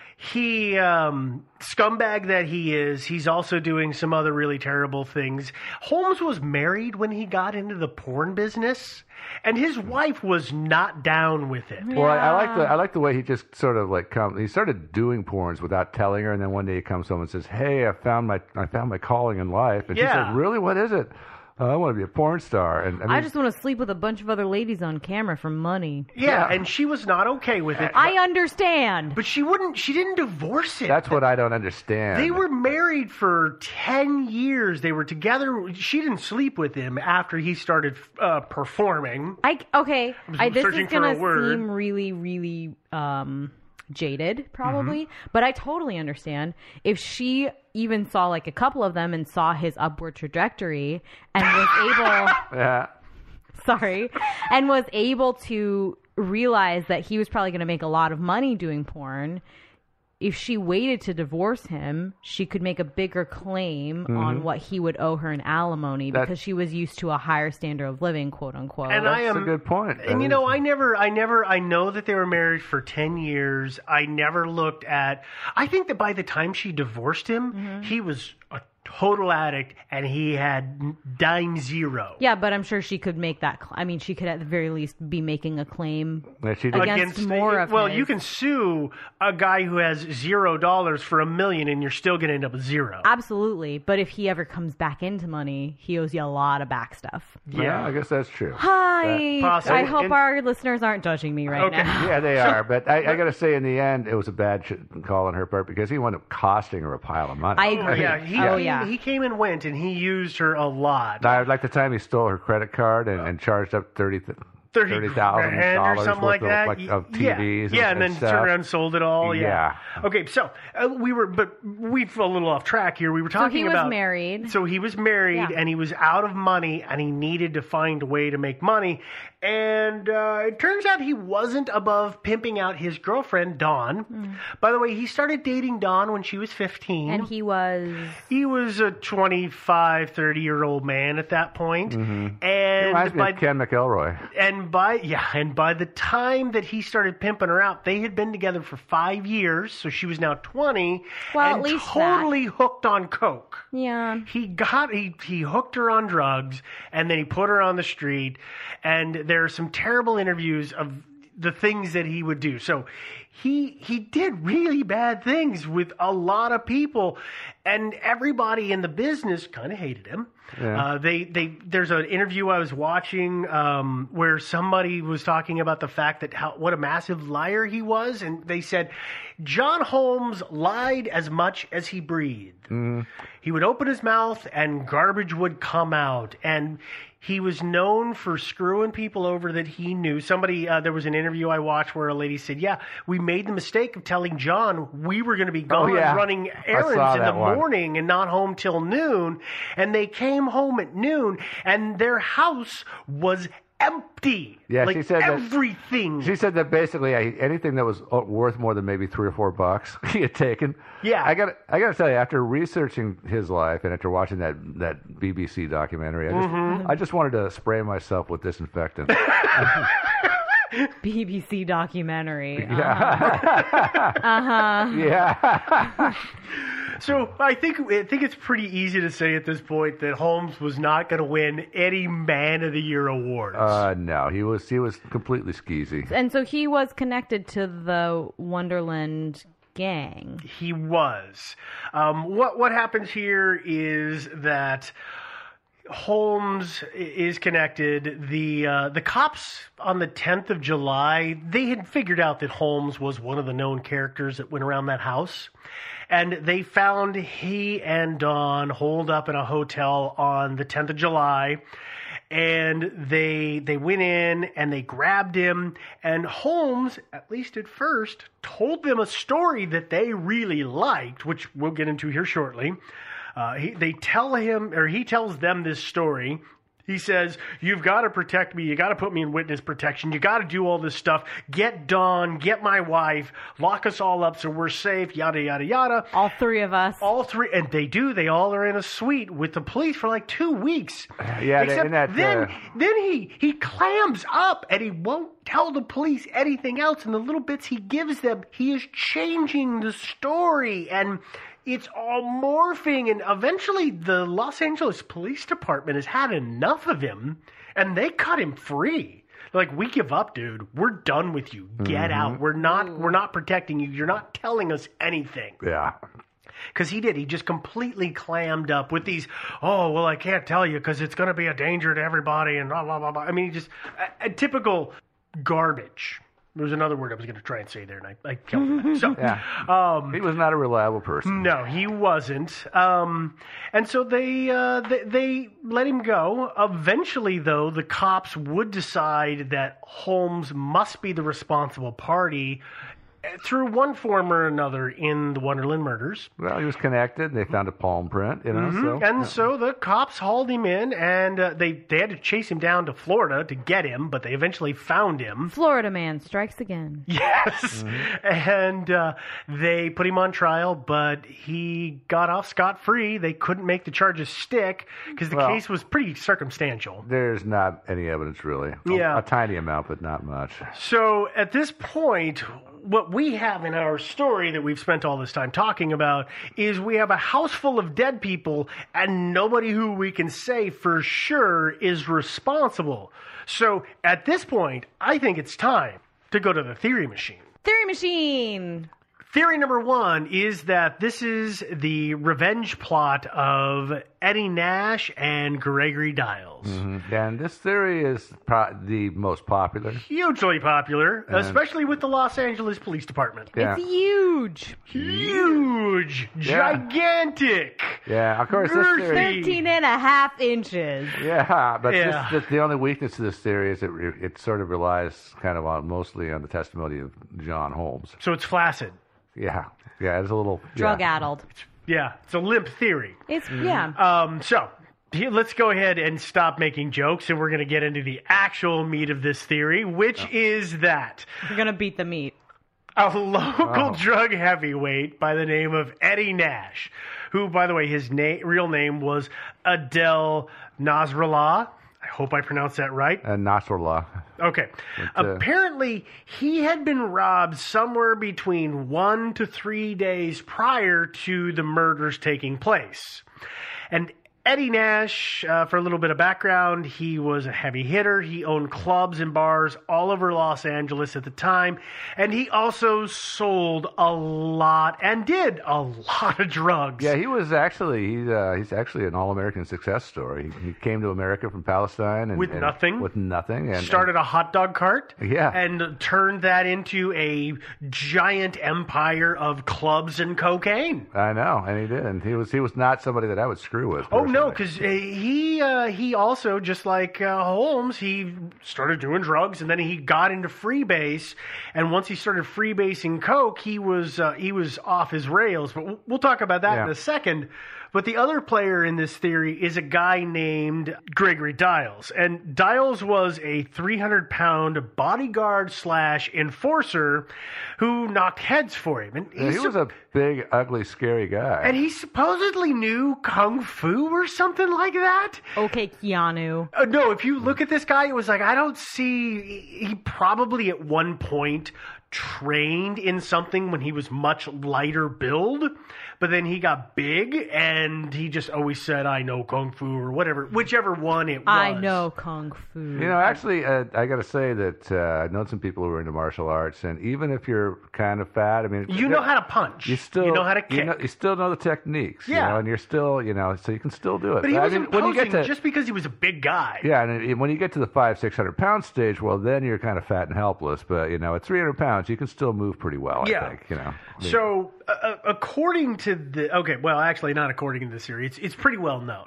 He, um, scumbag that he is, he's also doing some other really terrible things. Holmes was married when he got into the porn business, and his wife was not down with it. Well, I, I like the I like the way he just sort of like come. He started doing porns without telling her, and then one day he comes home and says, "Hey, I found my I found my calling in life." And she Yeah. said, "Really? What is it?" "Oh, I want to be a porn star." And I, mean, I just want to sleep with a bunch of other ladies on camera for money. Yeah, and she was not okay with it. I understand. But she wouldn't, she didn't divorce it. that's what I don't understand. They were married for ten years. They were together. She didn't sleep with him after he started uh, performing. I okay. was I, this searching is for gonna a word. seem really, really um, jaded, probably. Mm-hmm. But I totally understand if she even saw like a couple of them and saw his upward trajectory and was able. Yeah. sorry, and was able to realize that he was probably going to make a lot of money doing porn. If she waited to divorce him, she could make a bigger claim on what he would owe her in alimony That- because she was used to a higher standard of living, quote unquote. And I That's am a good point. And That you know, is- I never, I never, I know that they were married for ten years. I never looked at, I think that by the time she divorced him, Mm-hmm. he was a total addict and he had dime zero. Yeah, but I'm sure she could make that. Cl- I mean, she could at the very least be making a claim. Yeah, she did. Against more of well, his. you can sue a guy who has zero dollars for a million and you're still going to end up with zero. Absolutely, but if he ever comes back into money, he owes you a lot of back stuff. Yeah, I guess that's true. Hi. Possibly. I hope And- our listeners aren't judging me right Okay. now. Yeah, they are. But I, I got to say, in the end, it was a bad sh- call on her part because he wound up costing her a pile of money. I agree. Yeah, he, Oh, he- yeah. he came and went and he used her a lot. I like the time he stole her credit card and, and charged up thirty thirty thousand grand or dollars something worth like that. of, like, of T Vs. yeah, and, yeah, and then stuff. turned around and sold it all. Yeah. Yeah. Okay, so uh, we were, but we fell a little off track here. We were So talking he was about married. So he was married, Yeah. and he was out of money, and he needed to find a way to make money. And uh, it turns out he wasn't above pimping out his girlfriend Dawn. Mm. By the way, he started dating Dawn when she was fifteen. And he was. He was a twenty-five, thirty-year-old man at that point. Mm-hmm. And Reminds me by, of Ken McElroy. and by yeah, and by the time that he started pimping her out, they had been together for five years, so she was now twenty, Well, at and least totally hooked on coke. Yeah. He got he he hooked her on drugs, and then he put her on the street. And there are some terrible interviews of the things that he would do. So he he did really bad things with a lot of people, and everybody in the business kind of hated him. Yeah. Uh, they they there's an interview I was watching um, where somebody was talking about the fact that how what a massive liar he was, and they said John Holmes lied as much as he breathed. Mm. He would open his mouth and garbage would come out, and he was known for screwing people over that he knew. Somebody, uh, there was an interview I watched where a lady said, yeah, we made the mistake of telling John we were going to be gone Oh, yeah. running I errands saw in the that one. morning and not home till noon. And they came home at noon and their house was empty. Yeah, like she said that- everything. She said that basically uh, anything that was uh, worth more than maybe three or four bucks he had taken. Yeah. I got I got to tell you, after researching his life and after watching that, that B B C documentary, I just Mm-hmm. I just wanted to spray myself with disinfectant. B B C documentary. Yeah. Uh huh. Yeah. So I think I think it's pretty easy to say at this point that Holmes was not going to win any Man of the Year awards. Uh, no, he was he was completely skeezy. And so he was connected to the Wonderland gang. He was. Um, what what happens here is that Holmes is connected. The uh, the cops on the tenth of July, they had figured out that Holmes was one of the known characters that went around that house. And they found he and Dawn holed up in a hotel on the tenth of July. And they they went in and they grabbed him. And Holmes, at least at first, told them a story that they really liked, which we'll get into here shortly. Uh, he, they tell him, or he tells them this story. He says, you've got to protect me. You got to put me in witness protection. You got to do all this stuff. Get Dawn, get my wife, lock us all up so we're safe, yada, yada, yada. All three of us. All three. And they do. They all are in a suite with the police for like two weeks. Yeah, Except and that, then, uh, then he, he clams up and he won't tell the police anything else. And the little bits he gives them, he is changing the story. And it's all morphing, and eventually the Los Angeles Police Department has had enough of him, and they cut him free. They're like, we give up, dude. We're done with you. Get Mm-hmm. out. We're not. We're not protecting you. You're not telling us anything. Yeah. Because he did. He just completely clammed up with these, oh, well, I can't tell you because it's going to be a danger to everybody, and blah, blah, blah, blah. I mean, just a, a typical garbage. There was another word I was going to try and say there, and I, I killed it. So, Yeah. um, He was not a reliable person. no, he wasn't. Um, and so they, uh, they they let him go. Eventually, though, the cops would decide that Holmes must be the responsible party through one form or another in the Wonderland murders. Well, he was connected. They found a palm print, you know. So, And so the cops hauled him in, and uh, they, they had to chase him down to Florida to get him, but they eventually found him. Florida man strikes again. Yes. And uh, they put him on trial, but he got off scot-free. They couldn't make the charges stick because the Well- case was pretty circumstantial. there's not any evidence really. A- Yeah. a, tiny amount, but not much. So at this point, what we have in our story that we've spent all this time talking about is we have a house full of dead people and nobody who we can say for sure is responsible. So at this point, I think it's time to go to the theory machine. Theory machine. Theory number one is that this is the revenge plot of Eddie Nash and Gregory Dials. Mhm. And this theory is pro- the most popular. Hugely popular, especially with the Los Angeles Police Department. Yeah. It's huge. Huge, Yeah. gigantic. Yeah, of course, this Girthy. theory. thirteen and a half inches. Yeah, but Yeah. This, the, the only weakness to this theory is it re- it sort of relies kind of on mostly on the testimony of John Holmes. So it's flaccid. Yeah, yeah, it's a little Drug yeah. addled. Yeah, it's a limp theory. It's, yeah. Um, so he- let's go ahead and stop making jokes, and we're going to get into the actual meat of this theory, which is that We're going to beat the meat. a local Oh. drug heavyweight by the name of Eddie Nash, who, by the way, his na- real name was Adel Nasrallah. I hope I pronounced that right. And Nasrallah. Okay. But, uh, Apparently, he had been robbed somewhere between one to three days prior to the murders taking place. And Eddie Nash, uh, for a little bit of background, he was a heavy hitter. He owned clubs and bars all over Los Angeles at the time. And he also sold a lot and did a lot of drugs. Yeah, he was actually he's uh, he's actually an all-American success story. He, he came to America from Palestine and, With and- nothing? with nothing, and Started a hot dog cart. Yeah. And turned that into a giant empire of clubs and cocaine. and, I know, and he did. And he was he was not somebody that I would screw with. Oh no, personally. because he uh, he also, just like uh, Holmes, he started doing drugs, and then he got into freebase. And once he started freebasing coke, he was uh, he was off his rails. But we'll, we'll talk about that Yeah. in a second. But the other player in this theory is a guy named Gregory Dials. And Dials was a three hundred pound bodyguard slash enforcer who knocked heads for him. And Yeah, he he's was a big, ugly, scary guy. and he supposedly knew Kung Fu or something like that. Okay, Keanu. Uh, no, if you look at this guy, it was like, I don't see. He probably at one point trained in something when he was much lighter build, but then he got big and he just always said, I know Kung Fu or whatever, whichever one it was. I know Kung Fu. You know, actually, uh, I got to say that uh, I've known some people who are into martial arts, and even if you're kind of fat, I mean, You know how to punch. You still You know how to kick. You, know, you still know the techniques. Yeah. You know, and you're still, you know, so you can still do it. But he I wasn't mean, when you posing get to, just because he was a big guy. Yeah, and it- when you get to the five, six hundred pound stage, well, then you're kind of fat and helpless. But you know, at three hundred pounds, you can still move pretty well. I Yeah. think. You know. So, uh, according to the okay, well, actually, not according to the series, it's, it's pretty well known.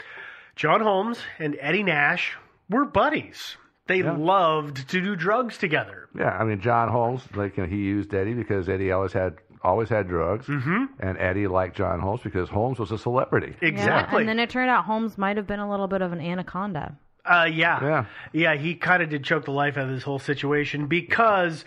John Holmes and Eddie Nash were buddies. They Yeah. loved to do drugs together. Yeah, I mean, John Holmes, like you know, he used Eddie because Eddie always had always had drugs, mm-hmm. and Eddie liked John Holmes because Holmes was a celebrity. Exactly. Yeah, and then it turned out Holmes might have been a little bit of an anaconda. Uh, yeah. Yeah. Yeah, he kind of did choke the life out of this whole situation because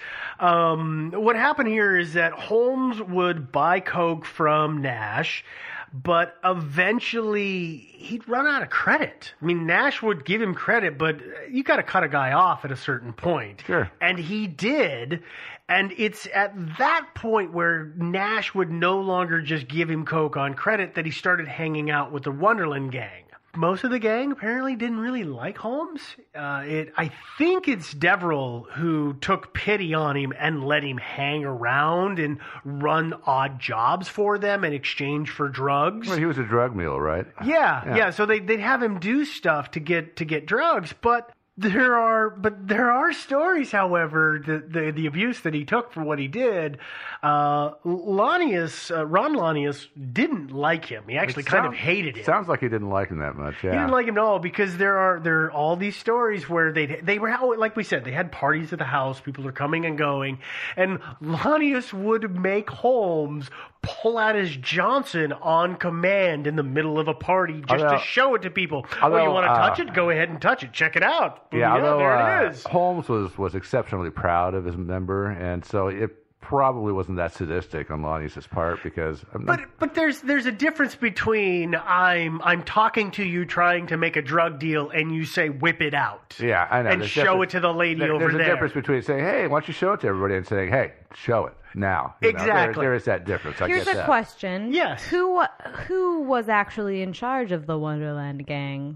um, what happened here is that Holmes would buy coke from Nash, but eventually he'd run out of credit. I mean, Nash would give him credit, but you got to cut a guy off at a certain point. Sure. And he did. And it's at that point where Nash would no longer just give him coke on credit that he started hanging out with the Wonderland gang. Most of the gang apparently didn't really like Holmes. Uh, it, I think it's Deverell who took pity on him and let him hang around and run odd jobs for them in exchange for drugs. Well, he was a drug mule, right? Yeah, Yeah. yeah. So they they'd have him do stuff to get to get drugs, but there are but there are stories, however, the the, the abuse that he took for what he did. Uh, Lanius, uh, Ron Lanius didn't like him. He actually It kind sound- of hated him. Sounds like he didn't like him that much. Yeah. He didn't like him at all because there are there are all these stories where they they were like we said, they had parties at the house, people are coming and going, and Lanius would make Holmes pull out his Johnson on command in the middle of a party just Although- to show it to people. oh, although, you want to uh, touch it? Go ahead and touch it. Check it out. Yeah, although there uh, it is. Holmes was, was exceptionally proud of his member, and so it probably wasn't that sadistic on Lanius' part because. I'm not- But but there's there's a difference between I'm I'm talking to you trying to make a drug deal and you say whip it out. yeah, I know. And There's show difference- it to the lady there- over There's there. a difference between saying, "Hey, why don't you show it to everybody?" and saying, "Hey, show it now." You know, there- Exactly. there is that difference. I Here's get a that. question. Yes. Who who was actually in charge of the Wonderland gang?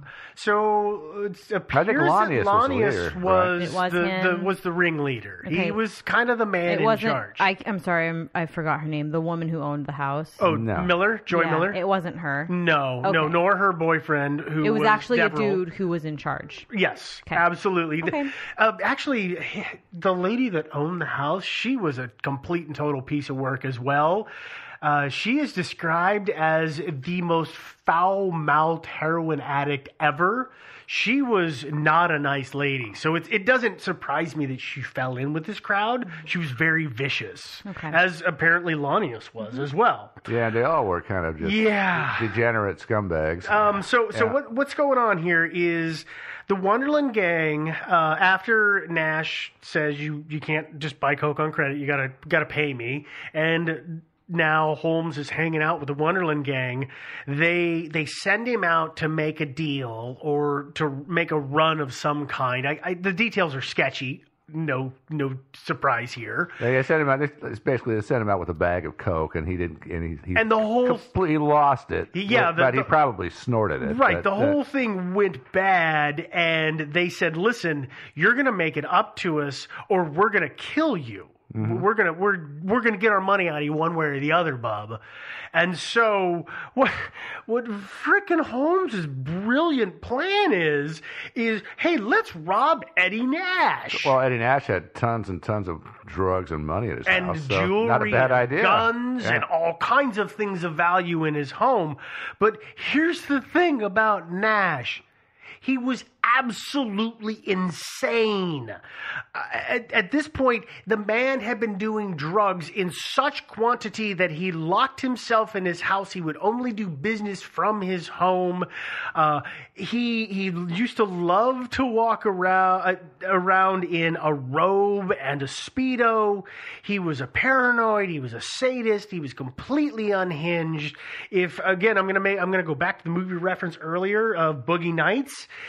So it appears that Lanius was the Lanius leader, was, right? It was the, the him. was the ringleader. Okay. He was kind of the man It in wasn't. charge. I, I'm sorry. I'm, I forgot her name. The woman who owned the house. oh, No. Miller, Joy Yeah, Miller. It wasn't her. no, no, Okay. nor her boyfriend, who It was actually Deverell. a dude who was in charge. Yes, Okay. absolutely. Okay. Uh, actually, the lady that owned the house, she was a complete and total piece of work as well. Uh, she is described as the most foul-mouthed heroin addict ever. She was not a nice lady. So it, it doesn't surprise me that she fell in with this crowd. She was very vicious, Okay. as apparently Lanius was as well. Yeah, they all were kind of just Yeah. degenerate scumbags. Um, so, so Yeah. what, what's going on here is the Wonderland gang. Uh, after Nash says you you can't just buy coke on credit, you gotta gotta pay me, and now Holmes is hanging out with the Wonderland gang. They they send him out to make a deal or to make a run of some kind. I, I, the details are sketchy. No, no surprise here. They sent him out. It's basically they sent him out with a bag of coke, and he didn't. And he, he And the whole- completely lost it. Yeah, but, the- but he the- probably snorted it. Right, but, the uh, whole thing went bad, and they said, "Listen, you're going to make it up to us, or we're going to kill you. We're gonna we're we're gonna get our money out of you one way or the other, bub." And so, what what frickin' Holmes' brilliant plan is is, hey, let's rob Eddie Nash. Well, Eddie Nash had tons and tons of drugs and money at his and house, so jewelry, not a bad and idea. guns, Yeah. and all kinds of things of value in his home. But here's the thing about Nash. He was absolutely insane. Uh, at, at this point, the man had been doing drugs in such quantity that he locked himself in his house. He would only do business from his home. Uh, he he used to love to walk around uh, around in a robe and a Speedo. He was a paranoid. He was a sadist. He was completely unhinged. If again, I'm gonna make I'm gonna go back to the movie reference earlier of Boogie Nights. If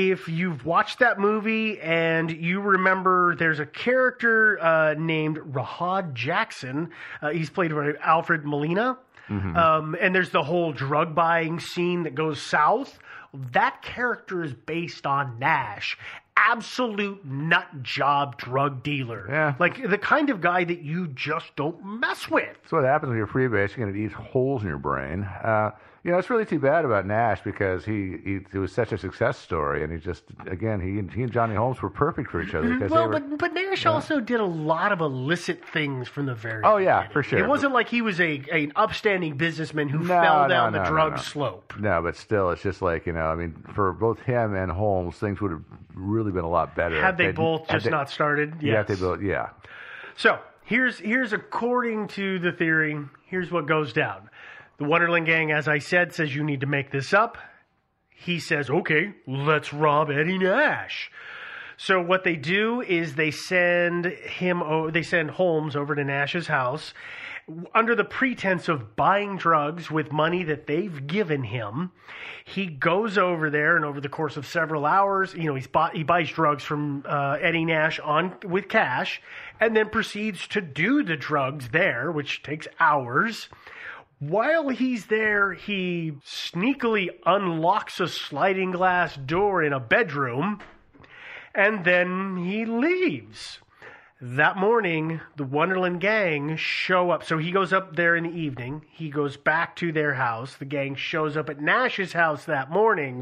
if you've watched that movie and you remember there's a character uh, named Rahad Jackson. Uh, he's played by Alfred Molina. Mm-hmm. Um, and there's the whole drug buying scene that goes south. That character is based on Nash. Absolute nut job drug dealer. Yeah. Like the kind of guy that you just don't mess with. That's what happens when you're freebasing and it eats holes in your brain. Uh, you know, it's really too bad about Nash because he, he it was such a success story, and he just, again, he, he and Johnny Holmes were perfect for each other. Mm-hmm. Because well, they were, but, but Nash yeah. also did a lot of illicit things from the very Oh, yeah, beginning. for sure. It wasn't like he was a, a an upstanding businessman who No, fell no, down no, the no, drug no. slope. No, but still, it's just like, you know, I mean, for both him and Holmes, things would have really been a lot better. Had they if both had just they- not started? Yeah, Yes. if they both, yeah. So here's here's according to the theory, here's what goes down. The Wonderland Gang, as I said, says you need to make this up. He says, okay, let's rob Eddie Nash. So what they do is they send him, o- they send Holmes over to Nash's house under the pretense of buying drugs with money that they've given him. He goes over there, and over the course of several hours, you know, he's bought, he buys drugs from uh, Eddie Nash on with cash, and then proceeds to do the drugs there, which takes hours. While he's there, he sneakily unlocks a sliding glass door in a bedroom, and then he leaves. That morning, the Wonderland Gang show up. So he goes up there in the evening. He goes back to their house. The gang shows up at Nash's house that morning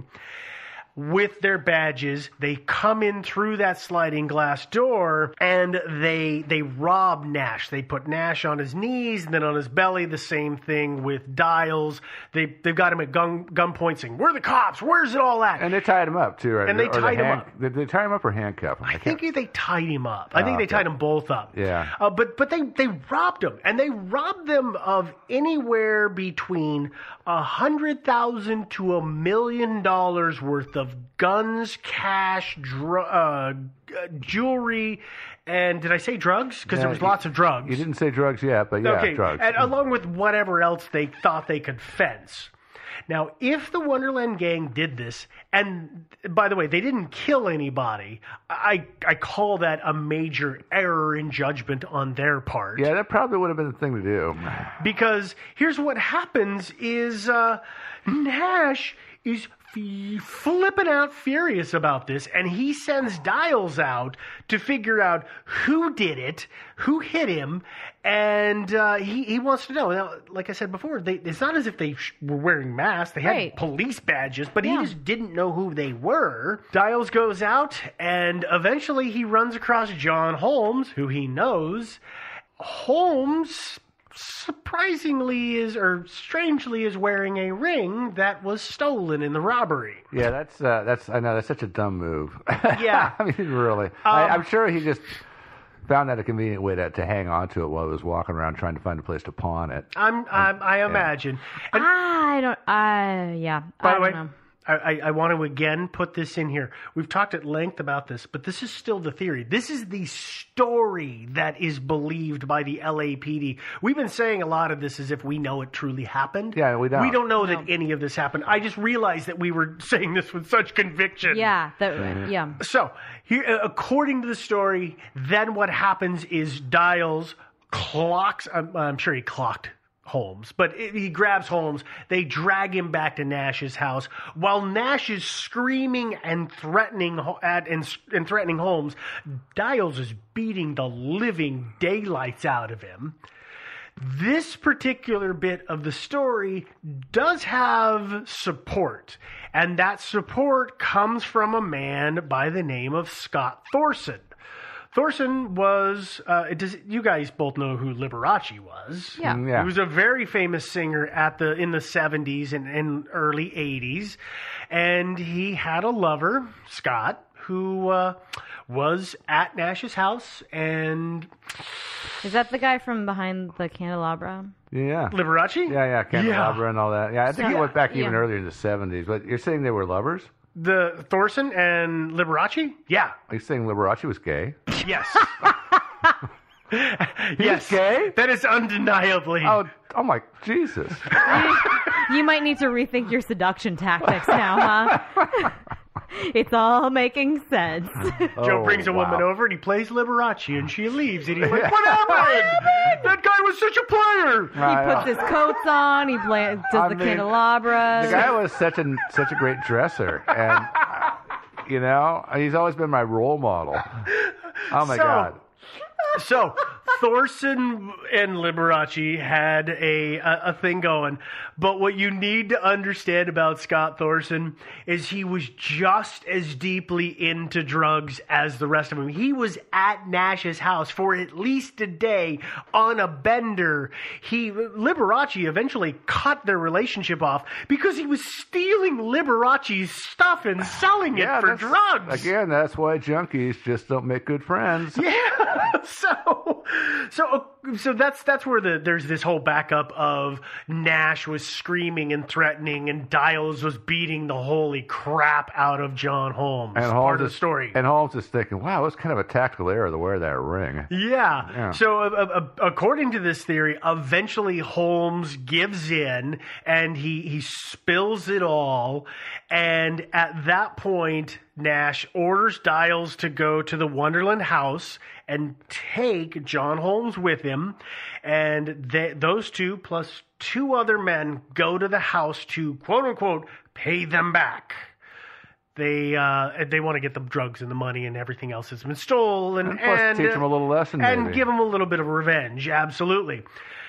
with their badges. They come in through that sliding glass door, and they they rob Nash. They put Nash on his knees, and then on his belly, the same thing with Dials. They, they've got him at gun gunpoint saying, "Where are the cops? Where's it all at?" And they tied him up, too, right? And they Or the tied him hand- up. Did they tie him up or handcuff him? I think they tied him up. I think Oh, they okay. tied them both up. Yeah. Uh, but but they, they robbed them, and they robbed them of anywhere between a hundred thousand to a million dollars worth of guns, cash, dr- uh, jewelry, and did I say drugs? Because Yeah, there was you- lots of drugs. You didn't say drugs yet, but yeah, okay, drugs. and along with whatever else they thought they could fence. Now, if the Wonderland Gang did this, and by the way, they didn't kill anybody, I I call that a major error in judgment on their part. Yeah, that probably would have been the thing to do. Because here's what happens is uh, Nash is f- flipping out furious about this, and he sends Dials out to figure out who did it, who hit him, and uh, he, he wants to know. Now, like I said before, they, it's not as if they sh- were wearing masks. They had Right. police badges, but Yeah. he just didn't know who they were. Dials goes out, and eventually he runs across John Holmes, who he knows. Holmes surprisingly is, or strangely is wearing a ring that was stolen in the robbery. Yeah, that's uh, that's I know that's such a dumb move. Yeah. I mean, really. I, I'm sure he just found that a convenient way to, to hang on to it while he was walking around trying to find a place to pawn it. I'm, I'm I imagine. And I don't. I yeah. by I the way, don't know. I, I, I want to again put this in here. We've talked at length about this, but this is still the theory. This is the story that is believed by the L A P D. We've been saying a lot of this as if we know it truly happened. Yeah, we don't. We don't know that any of this happened. I just realized that we were saying this with such conviction. Yeah. That. Yeah. So, here, uh, according to the story, then what happens is Dials clocks, I'm, I'm sure he clocked Holmes, but it, he grabs Holmes. They drag him back to Nash's house while Nash is screaming and threatening Ho- at and, and threatening Holmes. Dials is beating the living daylights out of him. This particular bit of the story does have support, and that support comes from a man by the name of Scott Thorson. Thorson was, uh, does, you guys both know who Liberace was. Yeah. Mm, yeah. He was a very famous singer at the in the seventies and, and early eighties, and he had a lover, Scott, who uh, was at Nash's house, and Is that the guy from behind the candelabra? Yeah. Liberace? Yeah, yeah, candelabra and all that. Yeah, I think Yeah. it went back even Yeah. earlier in the seventies. But you're saying they were lovers? The Thorson and Liberace? Yeah. Are you saying Liberace was gay? Yes. yes. gay? That is undeniably. Oh, oh my Jesus! You might need to rethink your seduction tactics now, huh? It's all making sense. Joe Oh, brings a woman wow. over and he plays Liberace and she leaves. And he's like, what happened? That guy was such a player. He puts his coats on. He play, does I the mean, candelabra. The guy was such a such a great dresser, and you know, he's always been my role model. Oh my So- God! So Thorson and Liberace had a, a a thing going, but what you need to understand about Scott Thorson is he was just as deeply into drugs as the rest of them. He was at Nash's house for at least a day on a bender. He Liberace eventually cut their relationship off because he was stealing Liberace's stuff and selling it Yeah, for that's- drugs. Again, that's why junkies just don't make good friends. Yeah. So, so, so that's that's where the there's this whole backup of Nash was screaming and threatening, and Dials was beating the holy crap out of John Holmes. And part Holmes of is, the story. And Holmes is thinking, "Wow, it was kind of a tactical error to wear that ring." Yeah. Yeah. So, uh, uh, according to this theory, eventually Holmes gives in and he he spills it all, and at that point, Nash orders Dials to go to the Wonderland house and take John Holmes with him, and they, those two plus two other men go to the house to quote unquote pay them back. They uh, they want to get the drugs and the money and everything else that's been stolen, And plus and teach them a little lesson, and maybe. give them a little bit of revenge. Absolutely.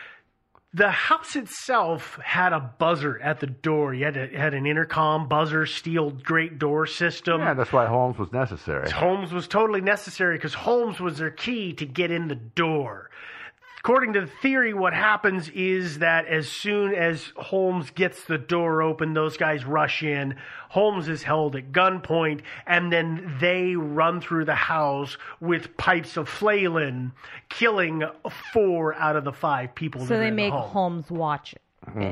The house itself had a buzzer at the door. You had a, had an intercom buzzer, steel great door system. Yeah, that's why Holmes was necessary. Holmes was totally necessary because Holmes was their key to get in the door. According to the theory, what happens is that as soon as Holmes gets the door open, those guys rush in. Holmes is held at gunpoint, and then they run through the house with pipes of flailing, killing four out of the five people. that So are they in the make home. Holmes watch it.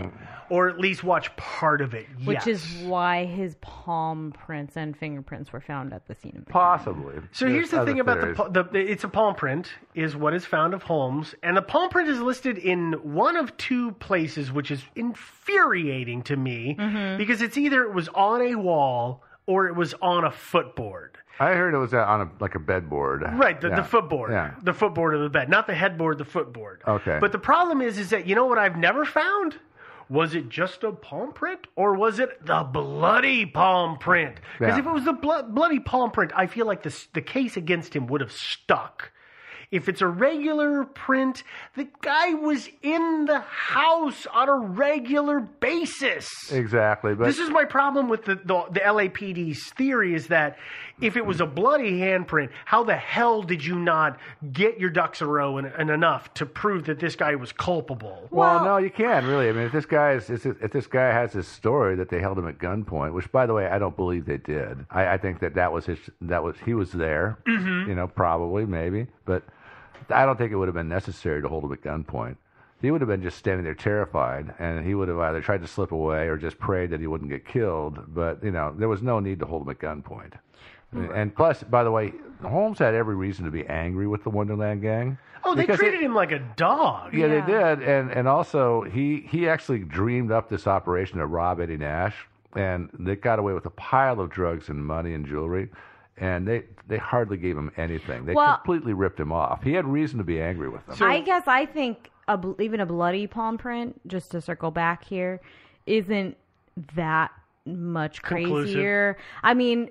Or at least watch part of it. Which yes. is why his palm prints and fingerprints were found at the scene of the crime. Possibly. So here's the Other thing about the, theories. pa- the, the it's a palm print is what is found of Holmes, and the palm print is listed in one of two places, which is infuriating to me because it's either it was on a wall or it was on a footboard. I heard it was uh, on a like a bedboard. Right, the, Yeah. the footboard, Yeah. the footboard of the bed, not the headboard, the footboard. Okay. But the problem is, is that you know what I've never found. Was it just a palm print, or was it the bloody palm print? Because Yeah. if it was the blo- bloody palm print, I feel like the the case against him would have stuck. If it's a regular print, the guy was in the house on a regular basis. Exactly, but This is my problem with the, the the L A P D's theory is that if it was a bloody handprint, how the hell did you not get your ducks a row and, and enough to prove that this guy was culpable? well, no, you can't really. I mean, if this guy is, if this guy has this story that they held him at gunpoint, which, by the way, I don't believe they did. I, I think that that was his. That was he was there. Mm-hmm. You know, probably, maybe, but I don't think it would have been necessary to hold him at gunpoint. He would have been just standing there terrified, and he would have either tried to slip away or just prayed that he wouldn't get killed. But you know, there was no need to hold him at gunpoint. And plus, by the way, Holmes had every reason to be angry with the Wonderland gang. Oh, they because treated it- him like a dog. Yeah, Yeah. they did, and and also he he actually dreamed up this operation to rob Eddie Nash, and they got away with a pile of drugs and money and jewelry, and they they hardly gave him anything. They Well- completely ripped him off. He had reason to be angry with them. I guess I think a, bl- even a bloody palm print, just to circle back here, isn't that much Conclusive. crazier. I mean,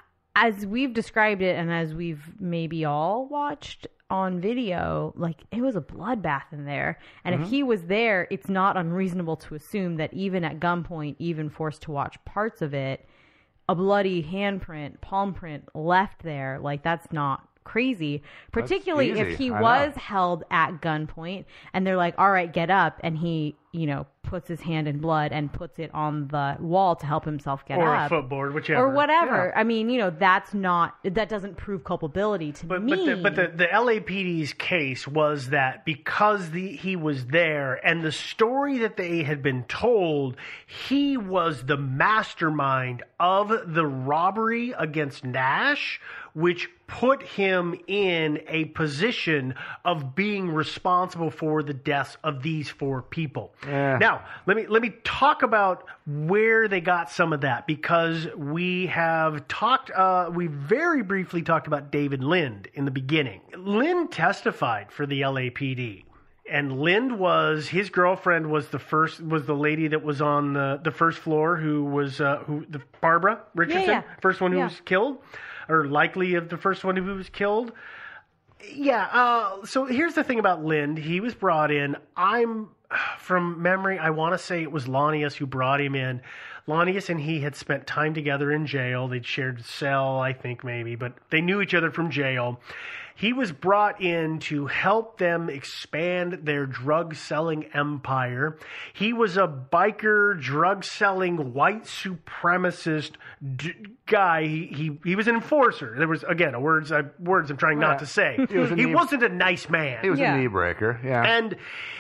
as we've described it and as we've maybe all watched on video, like it was a bloodbath in there. And if he was there, it's not unreasonable to assume that even at gunpoint, even forced to watch parts of it, a bloody handprint, palm print left there, like that's not crazy. Particularly if easy. he I was know. held at gunpoint and they're like, all right, get up. And he, you know, puts his hand in blood and puts it on the wall to help himself get Or up. a footboard, whichever. Or whatever. I mean, you know, that's not, that doesn't prove culpability to But, me. but, the, but the, the L A P D's case was that because the, he was there and the story that they had been told, he was the mastermind of the robbery against Nash, which put him in a position of being responsible for the deaths of these four people. Eh. Now, let me let me talk about where they got some of that, because we have talked, uh, we very briefly talked about David Lind in the beginning. Lind testified for the L A P D. And Lind was, his girlfriend was the first, was the lady that was on the, the first floor who was, uh, who, the Barbara Richardson, yeah. first one who Yeah. was killed, or likely of the first one who was killed. Yeah, uh, so here's the thing about Lind. He was brought in. I'm, from memory, I want to say it was Lanius who brought him in. Lanius and he had spent time together in jail. They'd shared a cell, I think, maybe, but they knew each other from jail. He was brought in to help them expand their drug-selling empire. He was a biker, drug-selling, white supremacist d- guy. He, he he was an enforcer. There was, again, a words, I, words I'm trying Yeah. not to say. He was a he knee- wasn't a nice man. He was Yeah. a knee breaker. Yeah. And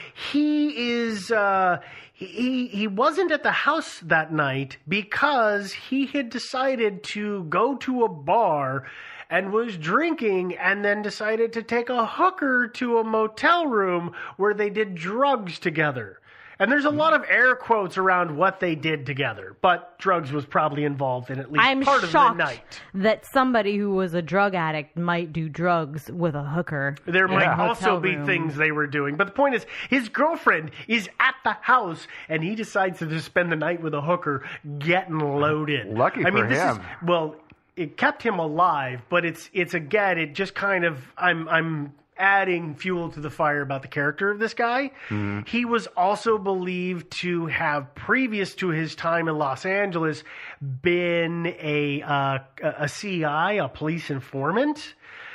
he is, uh, he, he wasn't at the house that night because he had decided to go to a bar and was drinking and then decided to take a hooker to a motel room where they did drugs together. And there's a lot of air quotes around what they did together, but drugs was probably involved in at least I'm part of the shocked night. that somebody who was a drug addict might do drugs with a hooker. There might in a also hotel be room. things they were doing. But the point is, his girlfriend is at the house, and he decides to just spend the night with a hooker getting loaded. Lucky I mean, for this him. Is, well, it kept him alive, but it's, it's again, it just kind of, I'm, I'm adding fuel to the fire about the character of this guy. Mm-hmm. He was also believed to have, previous to his time in Los Angeles, been a, uh, a C I, a police informant.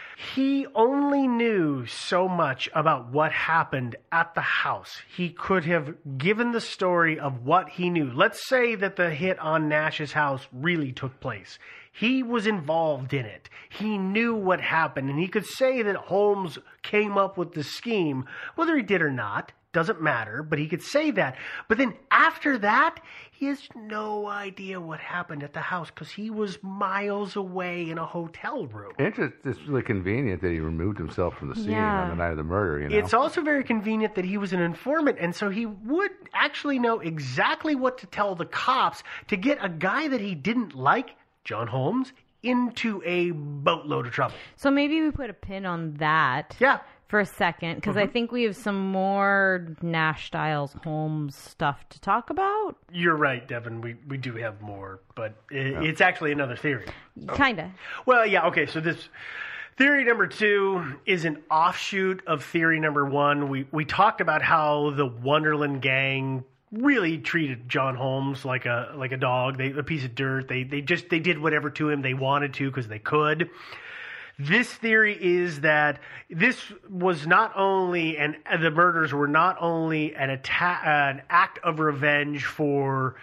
He only knew so much about what happened at the house. He could have given the story of what he knew. Let's say that the hit on Nash's house really took place. He was involved in it. He knew what happened, and he could say that Holmes came up with the scheme. Whether he did or not, doesn't matter, but he could say that. But then after that, he has no idea what happened at the house because he was miles away in a hotel room. Interest, it's really convenient that he removed himself from the scene Yeah. on the night of the murder. You know, It's also very convenient that he was an informant, and so he would actually know exactly what to tell the cops to get a guy that he didn't like, John Holmes, into a boatload of trouble. So maybe we put a pin on that. Yeah. For a second, because Mm-hmm. I think we have some more Nash Styles Holmes stuff to talk about. You're right, Devin. We we do have more, but it, it's actually another theory. Kinda. Well, yeah, okay, so this theory number two is an offshoot of theory number one. We we talked about how the Wonderland gang really treated John Holmes like a like a dog, they, a piece of dirt. They they just they did whatever to him they wanted to because they could. This theory is that this was not only, and the murders were not only an attack, an act of revenge for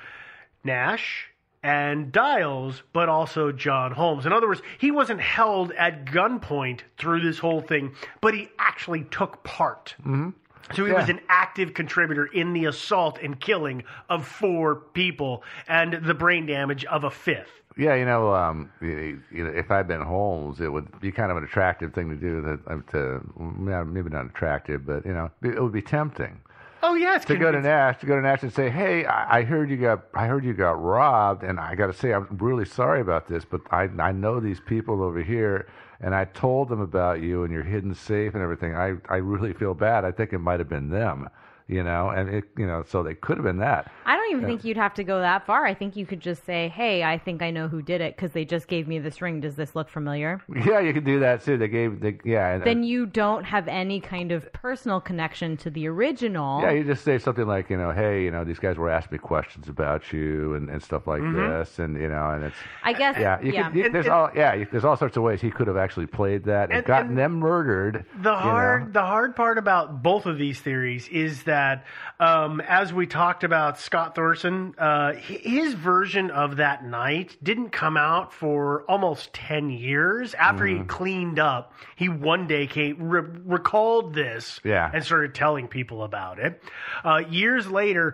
Nash and Dials, but also John Holmes. In other words, he wasn't held at gunpoint through this whole thing, but he actually took part. Mm-hmm. So he Yeah. was an active contributor in the assault and killing of four people and the brain damage of a fifth. Yeah, you know, um, you you know, if I'd been Holmes, it would be kind of an attractive thing to do. That uh, to yeah, maybe not attractive, but you know, it would be tempting Oh yes, to go to Nash, to go to Nash and say, "Hey, I, I heard you got, I heard you got robbed, and I got to say, I'm really sorry about this, but I, I know these people over here, and I told them about you and your hidden safe and everything. I, I really feel bad. I think it might have been them." You know, and it, you know, so they could have been that. I don't even think you'd have to go that far. I think you could just say, hey, I think I know who did it because they just gave me this ring. Does this look familiar? Yeah, you could do that too. They gave, they, yeah. And, Then you don't have any kind of personal connection to the original. yeah, you just say something like, you know, hey, you know, these guys were asking me questions about you and, and stuff like this, and you know, and it's I guess. yeah, you yeah. Could, you, And- there's and- all yeah, you, there's all sorts of ways he could have actually played that and, And- gotten and them murdered. The you hard, know? the hard part about both of these theories is that that, um, as we talked about Scott Thorson, uh, his version of that night didn't come out for almost ten years. After Mm-hmm. he cleaned up, he one day came, re- recalled this Yeah. and started telling people about it. Uh, years later,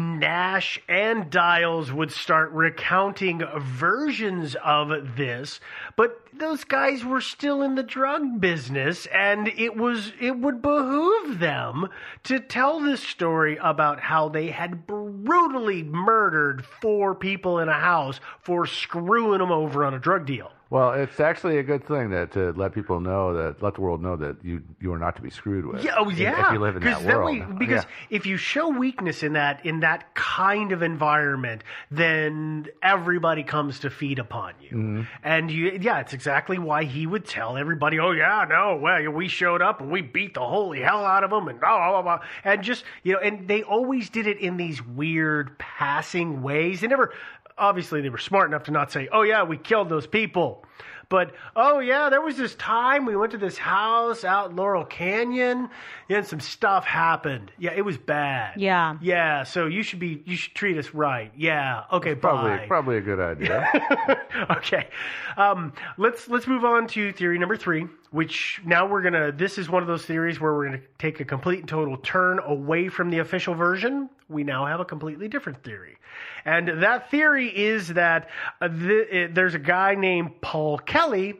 Nash and Dials would start recounting versions of this, but those guys were still in the drug business, and it was it would behoove them to tell this story about how they had brutally murdered four people in a house for screwing them over on a drug deal. Well, it's actually a good thing that to let people know that let the world know that you you are not to be screwed with. Yeah, oh if- yeah. If you live in that then world. we- because Yeah. if you show weakness in that in that kind of environment, then everybody comes to feed upon you. Mm-hmm. And you, yeah, it's exactly why he would tell everybody, "Oh yeah, no, well, we showed up and we beat the holy hell out of them," and blah blah blah, blah. And just you know, and they always did it in these weird passing ways. They never, obviously, they were smart enough to not say, "Oh yeah, we killed those people." But, oh, yeah, there was this time we went to this house out in Laurel Canyon and some stuff happened. Yeah, it was bad. Yeah. Yeah, so you should be, you should treat us right. Yeah. Okay, Probably bye. probably a good idea. Okay. Um, let's, let's move on to theory number three, which now we're going to, this is one of those theories where we're going to take a complete and total turn away from the official version. We now have a completely different theory. And that theory is that uh, the, uh, there's a guy named Paul Kelly,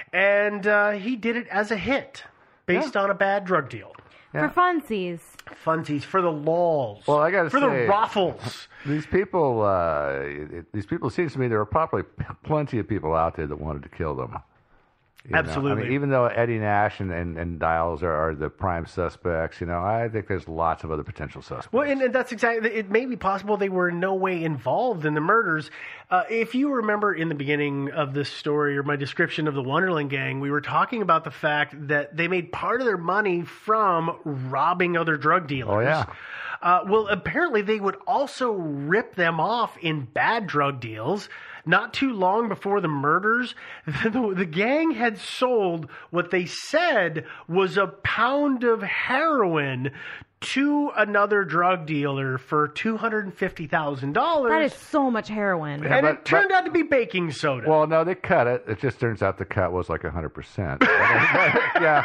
and uh, he did it as a hit based on a bad drug deal. Yeah. For funsies. Funsies, for the lols. Well, I gotta For say- the raffles. These people, uh, it, it- these people, it seems to me there are probably plenty of people out there that wanted to kill them. You know? Absolutely. I mean, even though Eddie Nash and, and, and Dials are, are the prime suspects, you know, I think there's lots of other potential suspects. Well, and, and that's exactly, it may be possible they were in no way involved in the murders. Uh, if you remember in the beginning of this story or my description of the Wonderland Gang, we were talking about the fact that they made part of their money from robbing other drug dealers. Oh, yeah. Uh, well, apparently they would also rip them off in bad drug deals. Not too long before the murders, the, the gang had sold what they said was a pound of heroin to another drug dealer for two hundred fifty thousand dollars. That is so much heroin. Yeah, and but- it turned but- out to be baking soda. Well, no, they cut it. It just turns out the cut was like one hundred percent. Yeah.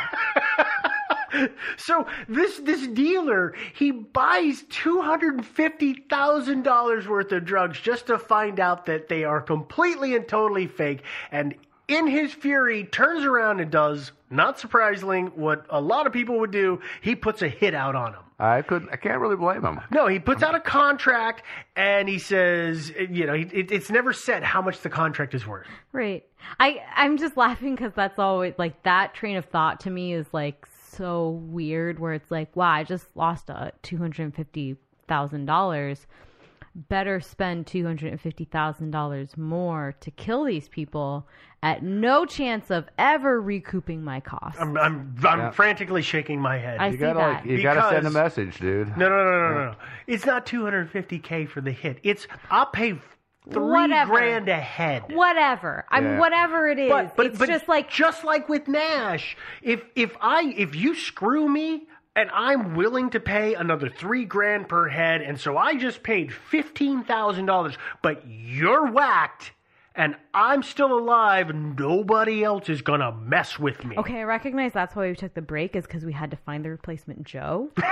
So this this dealer, he buys two hundred fifty thousand dollars worth of drugs just to find out that they are completely and totally fake. And in his fury, turns around and does, not surprisingly, what a lot of people would do. He puts a hit out on them. I couldn't. I can't really blame him. No, he puts out a contract and he says, you know, it, it's never said how much the contract is worth. Right. I, I'm just laughing because that's always, like, that train of thought to me is, like, so weird where it's like, wow, I just lost uh, two hundred fifty thousand dollars. Better spend two hundred fifty thousand dollars more to kill these people at no chance of ever recouping my costs. I'm I'm, I'm Yeah. frantically shaking my head. I You see gotta, that. like, you gotta send a Because- message, dude. No, no, no, no, no, no. It's not two hundred fifty K for the hit. It's I'll pay three Whatever. grand a head. Whatever. I'm Yeah. whatever it is. But, but, it's but just like just like with Nash, if if I if you screw me and I'm willing to pay another three grand per head, and so I just paid fifteen thousand dollars, but you're whacked and I'm still alive, nobody else is gonna mess with me. okay, I recognize that's why we took the break is because we had to find the replacement Joe. But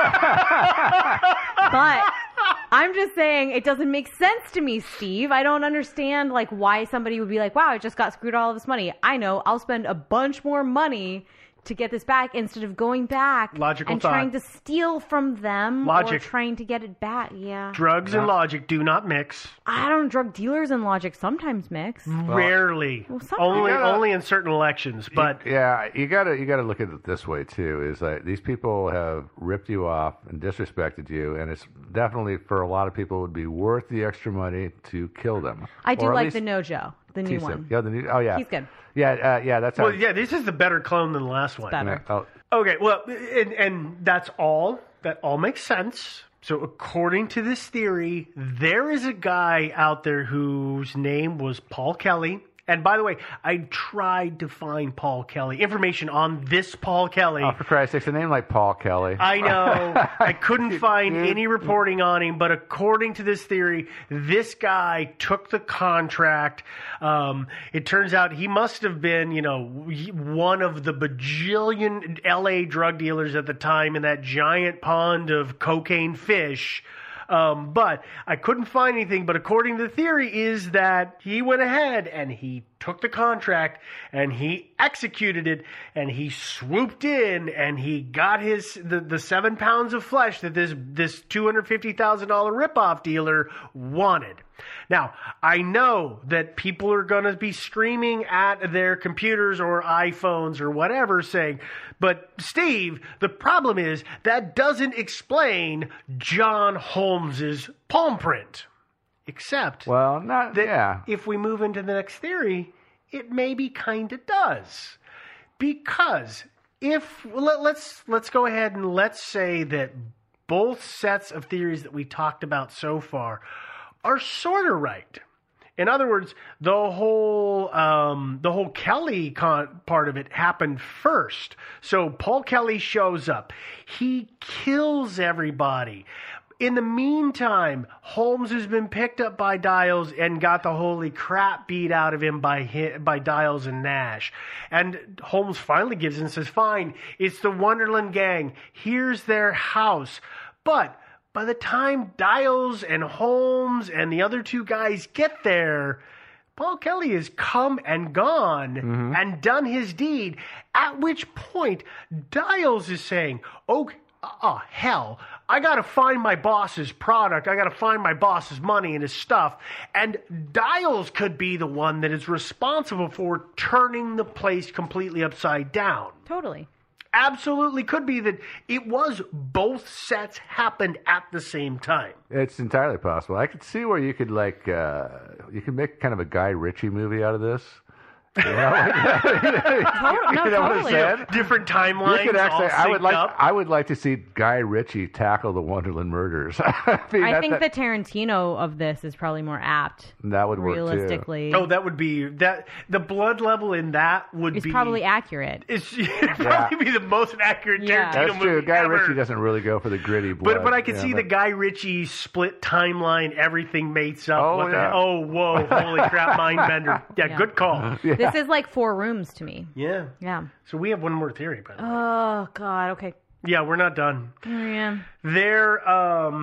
I'm just saying it doesn't make sense to me, Steve. I don't understand like why somebody would be like, wow, I just got screwed all of this money. I know, I'll spend a bunch more money to get this back instead of going back Logical and thought. trying to steal from them Logic. or trying to get it back. Yeah. Drugs and logic do not mix. I don't drug dealers and logic sometimes mix. Rarely. Well, sometimes- only You gotta- only in certain elections. But Yeah, you gotta you gotta look at it this way too. Is that these people have ripped you off and disrespected you, and it's definitely for a lot of people would be worth the extra money to kill them. I do Or at like least the No Joe, the new tease one. them. Yeah, the new. Oh yeah, He's good. Yeah, uh, yeah, that's how. well, yeah, this is the better clone than the last one. better. Oh, Okay, well, and, and that's all. That all makes sense. So according to this theory, there is a guy out there whose name was Paul Kelly, And by the way, I tried to find Paul Kelly, information on this Paul Kelly. Oh, for Christ's sake, a name like Paul Kelly. I know. I couldn't find any reporting on him, but according to this theory, this guy took the contract. Um, it turns out he must have been, you know, one of the bajillion L A drug dealers at the time in that giant pond of cocaine fish. Um, but I couldn't find anything. But according to the theory is that he went ahead and he took the contract and he executed it and he swooped in and he got his the, the seven pounds of flesh that this this two hundred fifty thousand dollar ripoff dealer wanted. Now, I know that people are going to be screaming at their computers or iPhones or whatever saying, but Steve, the problem is that doesn't explain John Holmes's palm print. Except well, not, that yeah. if we move into the next theory, it maybe kind of does. Because if, let, let's, let's go ahead and let's say that both sets of theories that we talked about so far are sort of right. In other words, the whole um, the whole Kelly con- part of it happened first. So Paul Kelly shows up. He kills everybody. In the meantime, Holmes has been picked up by Dials and got the holy crap beat out of him by hi- by Dials and Nash. And Holmes finally gives in and says, fine, it's the Wonderland Gang. Here's their house. But by the time Dials and Holmes and the other two guys get there, Paul Kelly has come and gone mm-hmm. and done his deed, at which point Dials is saying, oh, oh hell, I got to find my boss's product. I got to find my boss's money and his stuff. And Dials could be the one that is responsible for turning the place completely upside down. Totally. Absolutely could be that it was both sets happened at the same time. It's entirely possible. I could see where you could like uh, you could make kind of a Guy Ritchie movie out of this. You know, like, Total, no, you know totally. what I'm saying? Different timelines. You could actually, all I would synced like, up. I would like to see Guy Ritchie tackle the Wonderland murders. I, mean, I that, think that, the Tarantino of this is probably more apt. That would work too. Realistically, Oh, that would be that. The blood level in that would it's be probably accurate. It's it'd probably be the most accurate Yeah. Tarantino That's movie true. Guy ever. Ritchie doesn't really go for the gritty blood. But but I can yeah, see but, the Guy Ritchie split timeline. Everything mates up. Oh, what yeah. the, oh whoa! Holy crap! Mind bender. Yeah, Yeah. good call. Yeah. This is like Four Rooms to me. Yeah. Yeah. So we have one more theory, by the way. Oh God. Okay. Yeah, we're not done. Oh, yeah. There, um,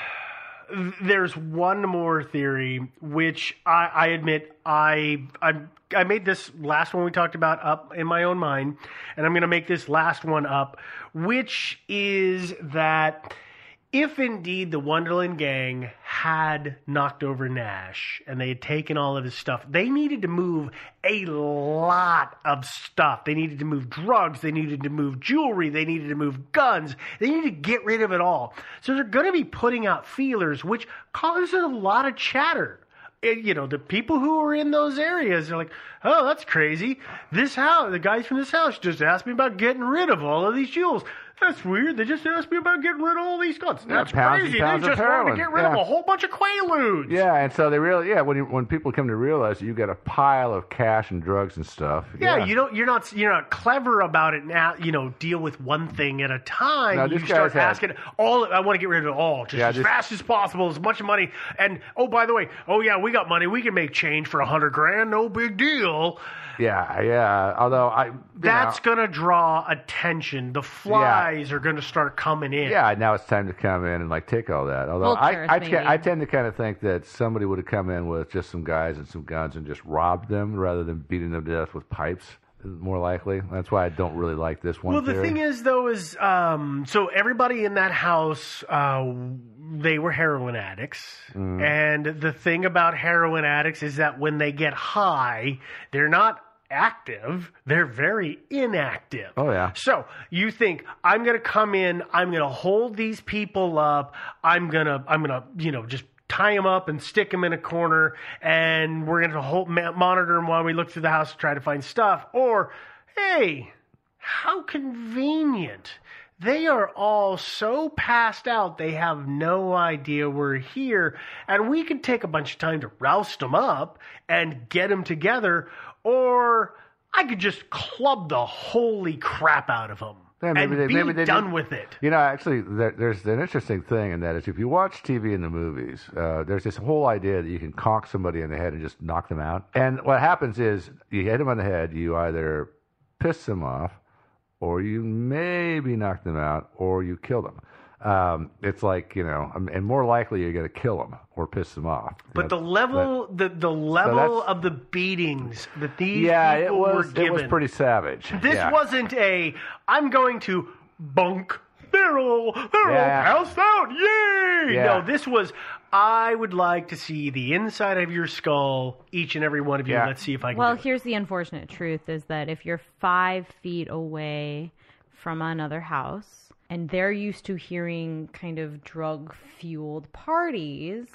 there's one more theory, which I, I admit I, I I made this last one we talked about up in my own mind, and I'm going to make this last one up, which is that if indeed the Wonderland Gang had knocked over Nash and they had taken all of his stuff, they needed to move a lot of stuff. They needed to move drugs. They needed to move jewelry. They needed to move guns. They needed to get rid of it all. So they're going to be putting out feelers, which causes a lot of chatter. It, you know, the people who are in those areas are like, oh, that's crazy. This house, the guys from this house just asked me about getting rid of all of these jewels. That's weird. They just asked me about getting rid of all these guns. That's Yeah, pounds and crazy. They pounds of just wanted to heroin. get rid Yeah. of a whole bunch of Quaaludes. Yeah, and so they really, yeah, when you, when people come to realize that you got a pile of cash and drugs and stuff. Yeah, Yeah, you don't. You're not. You're not clever about it now. You know, deal with one thing at a time. No, you these start guys have- asking all. I want to get rid of it all, just Yeah, as this- fast as possible, as much money. And oh, by the way, oh yeah, we got money. We can make change for a hundred grand. No big deal. yeah, yeah. Although I, you That's know, gonna draw attention. The flies are gonna start coming in. yeah. Now it's time to come in and like take all that. Although Vultures, I, I, maybe. te- I tend to kind of think that somebody would have come in with just some guys and some guns and just robbed them rather than beating them to death with pipes. More likely. That's why I don't really like this one. Well, the theory. thing is, though, is um, so everybody in that house, uh, they were heroin addicts. Mm. And the thing about heroin addicts is that when they get high, they're not active, they're very inactive. Oh, yeah. So you think, I'm going to come in, I'm going to hold these people up, I'm going to, I'm going to, you know, just tie them up and stick them in a corner, and we're going to hold, ma- monitor them while we look through the house to try to find stuff. Or, hey, how convenient They are all so passed out, they have no idea we're here. And we could take a bunch of time to roust them up and get them together, or I could just club the holy crap out of them Yeah, maybe and they- be maybe they done didn't- with it. You know, actually, there, there's an interesting thing in that is if you watch T V and the movies, uh, there's this whole idea that you can conk somebody in the head and just knock them out. And what happens is you hit them on the head, you either piss them off, or you maybe knock them out, or you kill them. Um, it's like, you know, um, and more likely you're going to kill them or piss them off. You But know, the level, the the level that's- of the beatings that these yeah, it people was were given. it was pretty savage. This yeah. wasn't a, I'm going to bunk. They're all, they're Yeah. all passed out. Yay! Yeah. No, this was, I would like to see the inside of your skull, each and every one of you. Yeah. Let's see if I can Well, do it. here's the unfortunate truth is that if you're five feet away from another house and they're used to hearing kind of drug-fueled parties,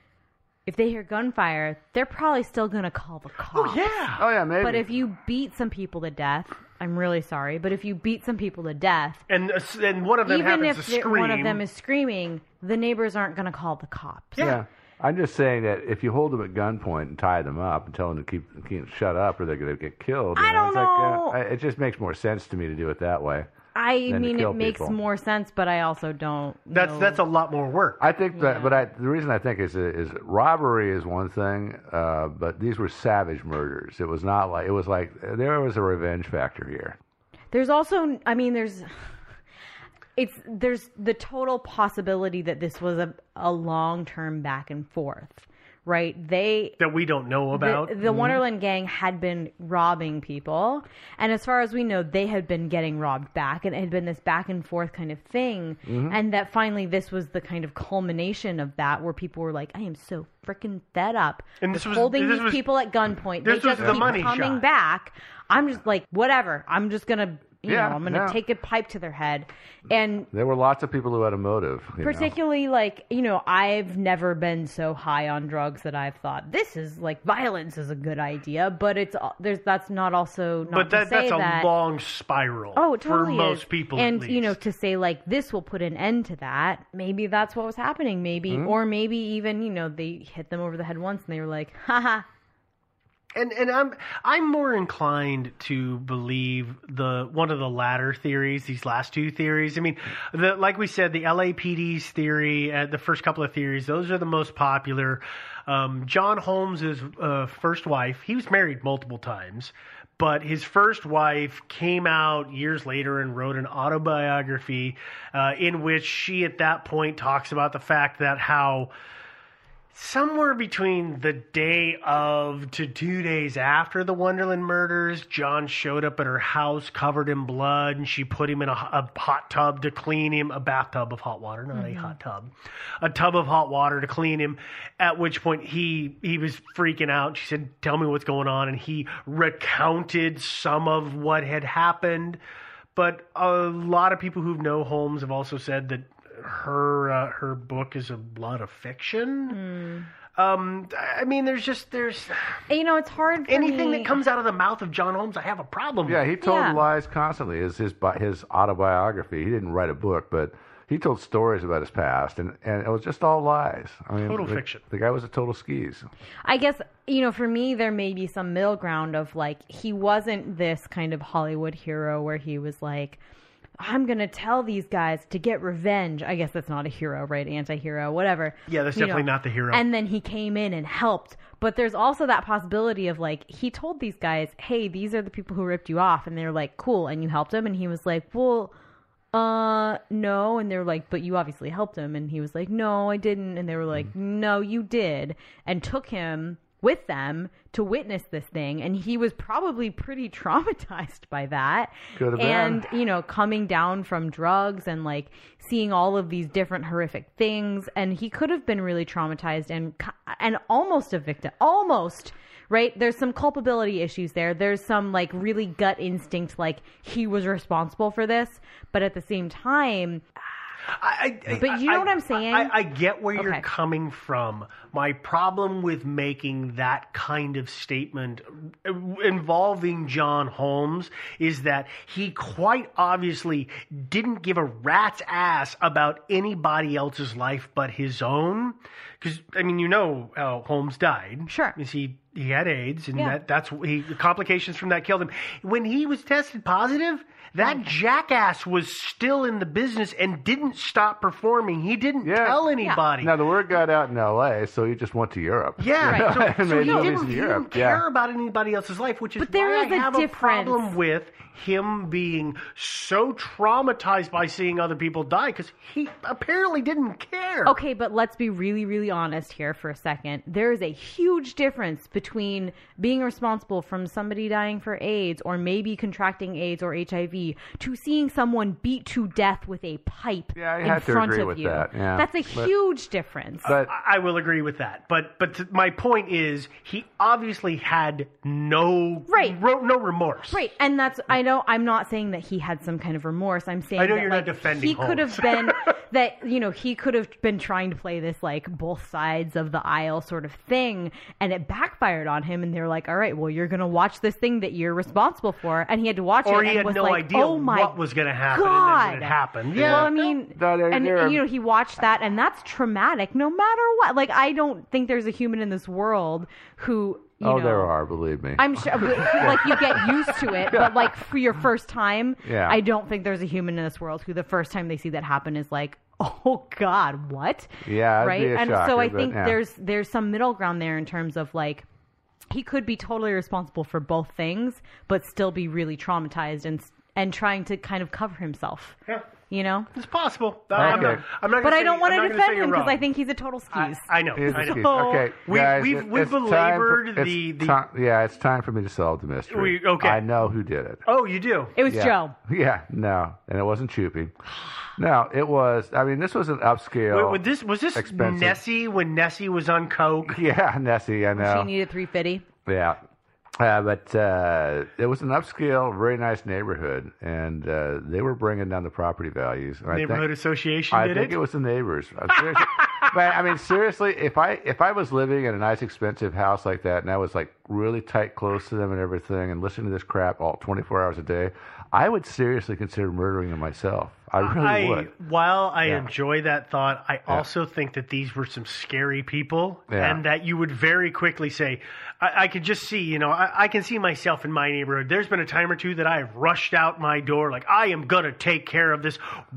if they hear gunfire, they're probably still going to call the cops. Oh, yeah. Oh, yeah, maybe. But if you beat some people to death, I'm really sorry, but if you beat some people to death, And, uh, and one of them even happens if to they're- scream. one of them is screaming, the neighbors aren't going to call the cops. Yeah. I'm just saying that if you hold them at gunpoint and tie them up and tell them to keep, keep shut up or they're going to get killed, you I know, don't it's know. Like, uh, it just makes more sense to me to do it that way. I than to mean, kill it makes people. more sense, but I also don't. that's know. that's a lot more work. I think that, but I, the reason I think is is robbery is one thing, uh, but these were savage murders. It was not like it was like there was a revenge factor here. There's also, I mean, there's, it's there's the total possibility that this was a a long term back and forth, right? They that we don't know about. The, the Wonderland gang had been robbing people, and as far as we know, they had been getting robbed back, and it had been this back and forth kind of thing. Mm-hmm. And that finally, this was the kind of culmination of that, where people were like, "I am so freaking fed up And with this was- holding this these was- people at gunpoint. this They was just the keep money coming shot. back. I'm just like, whatever. I'm just gonna." You Yeah, know, I'm going to yeah. take a pipe to their head. And There were lots of people who had a motive. you know. particularly, like, you know, I've never been so high on drugs that I've thought this is like violence is a good idea, but it's there's that's not also not but to that say that's a that. long spiral. Oh, it totally for most is. people. and at you know, least. to say like this will put an end to that. Maybe that's what was happening. Maybe, Mm-hmm. or maybe even you know they hit them over the head once and they were like, haha. And and I'm I'm more inclined to believe the one of the latter theories, these last two theories. I mean, the like we said, the L A P D's theory, uh, the first couple of theories, those are the most popular. Um, John Holmes' uh, first wife, he was married multiple times, but his first wife came out years later and wrote an autobiography uh, in which she at that point talks about the fact that how somewhere between the day of to two days after the Wonderland murders, John showed up at her house covered in blood, and she put him in a, a hot tub to clean him, a bathtub of hot water, not a hot tub, a tub of hot water to clean him, at which point he, he was freaking out. She said, tell me what's going on, and he recounted some of what had happened. But a lot of people who know Holmes have also said that her uh, her book is a lot of fiction. Um, I mean, there's just there's You know, it's hard. For anything me. that comes out of the mouth of John Holmes, I have a problem Yeah, with. he told Yeah. lies constantly. Is his bi- his autobiography. He didn't write a book, but he told stories about his past, and, and it was just all lies. I mean, Total the, fiction. The guy was a total skis. I guess, you know, for me, there may be some middle ground of like, he wasn't this kind of Hollywood hero where he was like, I'm going to tell these guys to get revenge. I guess that's not a hero, right? Anti-hero, whatever. Yeah, that's You definitely know. not the hero. And then he came in and helped. But there's also that possibility of like, he told these guys, hey, these are the people who ripped you off. And they're like, cool. And you helped him. And he was like, well, uh, no. And they were like, but you obviously helped him. And he was like, no, I didn't. And they were like, no, you did. And took him with them to witness this thing, and he was probably pretty traumatized by that. Could have been. And you know, coming down from drugs and like seeing all of these different horrific things, and he could have been really traumatized and and almost a victim, almost. Right? There's some culpability issues there. There's some like really gut instinct, like he was responsible for this, but at the same time, I, I, But you know I, what I'm saying? I, I get where you're Okay. coming from. My problem with making that kind of statement involving John Holmes is that he quite obviously didn't give a rat's ass about anybody else's life but his own. Because, I mean, you know how Holmes died. Sure. Is he, he had AIDS, and Yeah. that, that's he, the complications from that killed him. When he was tested positive, that jackass was still in the business and didn't stop performing. He didn't Yeah. tell anybody. Now, the word got out in L A, so he just went to Europe. Yeah, You know, so, and so made he movies didn't, in he Europe. didn't care Yeah. about anybody else's life, which is But there why is I a have difference. a problem with him being so traumatized by seeing other people die, because he apparently didn't care. Okay, but let's be really, really honest here for a second. There is a huge difference between being responsible from somebody dying for AIDS or maybe contracting AIDS or H I V to seeing someone beat to death with a pipe Yeah, I in have to front agree of with you. that, yeah. That's a But- huge difference. But I I will agree with that, but but th- my point is, he obviously had no Right. ro- no remorse. Right, and that's I know I'm not saying that he had some kind of remorse. I'm saying I know that, you're not like, defending he could have Holmes. been that you know he could have been trying to play this like both sides of the aisle sort of thing, and it backfired on him. And they're like, all right, well, you're going to watch this thing that you're responsible for, and he had to watch Or it. he and had was no like, idea oh my what was going to happen, God. and then when it happened. Yeah, Well, I mean, No, there- and there are- you know, he watched that, and that's traumatic, no matter what. Like, I don't think there's a human in this world who. You oh, know, there are, believe me. I'm sure, but, like, you get used to it, but like for your first time, Yeah. I don't think there's a human in this world who the first time they see that happen is like, oh God, what? Yeah, it'd right. be a And shocker, so I but, think yeah. there's there's some middle ground there in terms of like he could be totally responsible for both things, but still be really traumatized and and trying to kind of cover himself. Yeah. You know. It's possible. I'm Okay. not, I'm not But gonna I say- don't want I'm to not gonna say defend you're him because wrong. I think he's a total I, skis. I know. Here's I the know. key. So- Okay, We've- guys, we've- it- we've it's time for- belabored it's the- the- ti- yeah, it's time for me to solve the mystery. We- okay. I know who did it. Oh, you do? It was Yeah. Joe. Yeah, no, and it wasn't Choopy. No, it was. I mean, this was an upscale. Wait, was this was this expensive. Nessie when Nessie was on coke? Yeah, Nessie. I know. She needed three fifty. Yeah. Uh, but uh, it was an upscale, very nice neighborhood, and uh, they were bringing down the property values. And I think- Neighborhood Association I did think it. it was the neighbors. Uh, seriously. But I mean, seriously, if I if I was living in a nice, expensive house like that, and I was like really tight, close to them, and everything, and listening to this crap all twenty-four hours a day, I would seriously consider murdering them myself. I really I, would. While I Yeah. enjoy that thought, I also think that these were some scary people, Yeah. and that you would very quickly say, I, I could just see, you know, I, I can see myself in my neighborhood. There's been a time or two that I have rushed out my door like, I am going to take care of this.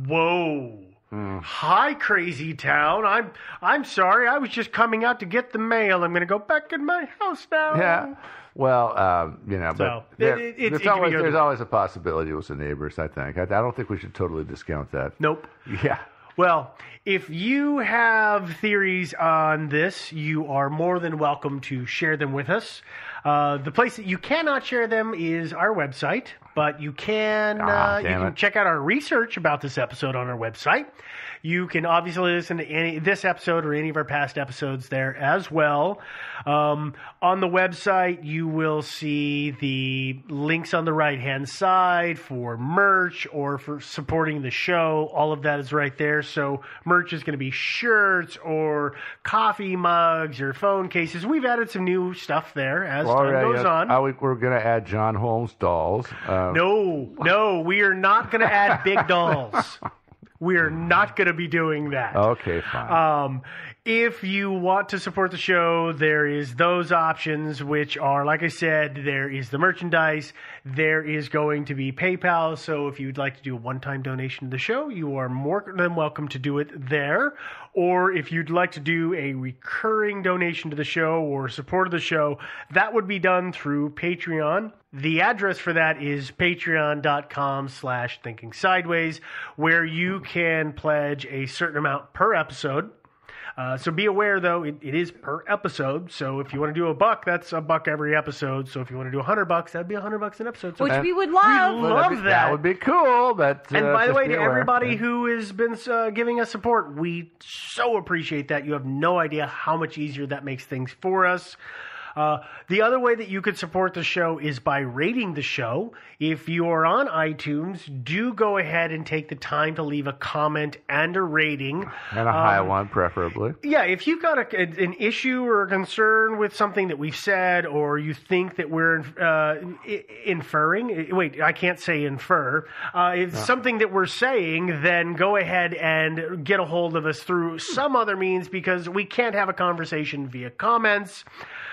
Whoa. Mm. Hi, crazy town. I'm I'm sorry. I was just coming out to get the mail. I'm going to go back in my house now. Yeah. Well, um, you know, So, but it- there- it- it's- there's, it can always, be there's good. always a possibility it was the neighbors, I think. I, I don't think we should totally discount that. Nope. Yeah. Well, if you have theories on this, you are more than welcome to share them with us. Uh, the place that you cannot share them is our website, but you can Ah, uh, you damn can it. check out our research about this episode on our website. You can obviously listen to any this episode or any of our past episodes there as well. Um, on the website, you will see the links on the right-hand side for merch or for supporting the show. All of that is right there. So merch is going to be shirts or coffee mugs or phone cases. We've added some new stuff there as Well, time yeah, goes yeah. on. I would- we're going to add John Holmes dolls. Uh, No, no, we are not going to add big dolls. We are not going to be doing that. Okay, fine. Um, if you want to support the show, there is those options, which are, like I said, there is the merchandise. There is going to be PayPal. So if you'd like to do a one-time donation to the show, you are more than welcome to do it there. Or if you'd like to do a recurring donation to the show or support of the show, that would be done through Patreon. The address for that is patreon.com slash thinking sideways, where you can pledge a certain amount per episode. Uh, so be aware, though, it, it is per episode. So if you want to do a buck, that's a buck every episode. So if you want to do a hundred bucks, that'd be a hundred bucks an episode. So Which And we would love. we Well, love that'd be- that. That would be cool, but... And uh, by the just way, be to aware. everybody Yeah. who has been uh, giving us support, we so appreciate that. You have no idea how much easier that makes things for us. Uh, the other way that you could support the show is by rating the show. If you are on iTunes, do go ahead and take the time to leave a comment and a rating. And a high Um, one, preferably. Yeah, if you've got a, an issue or a concern with something that we've said, or you think that we're uh, i- inferring, wait, I can't say infer, uh, if something that we're saying, then go ahead and get a hold of us through some other means, because we can't have a conversation via comments.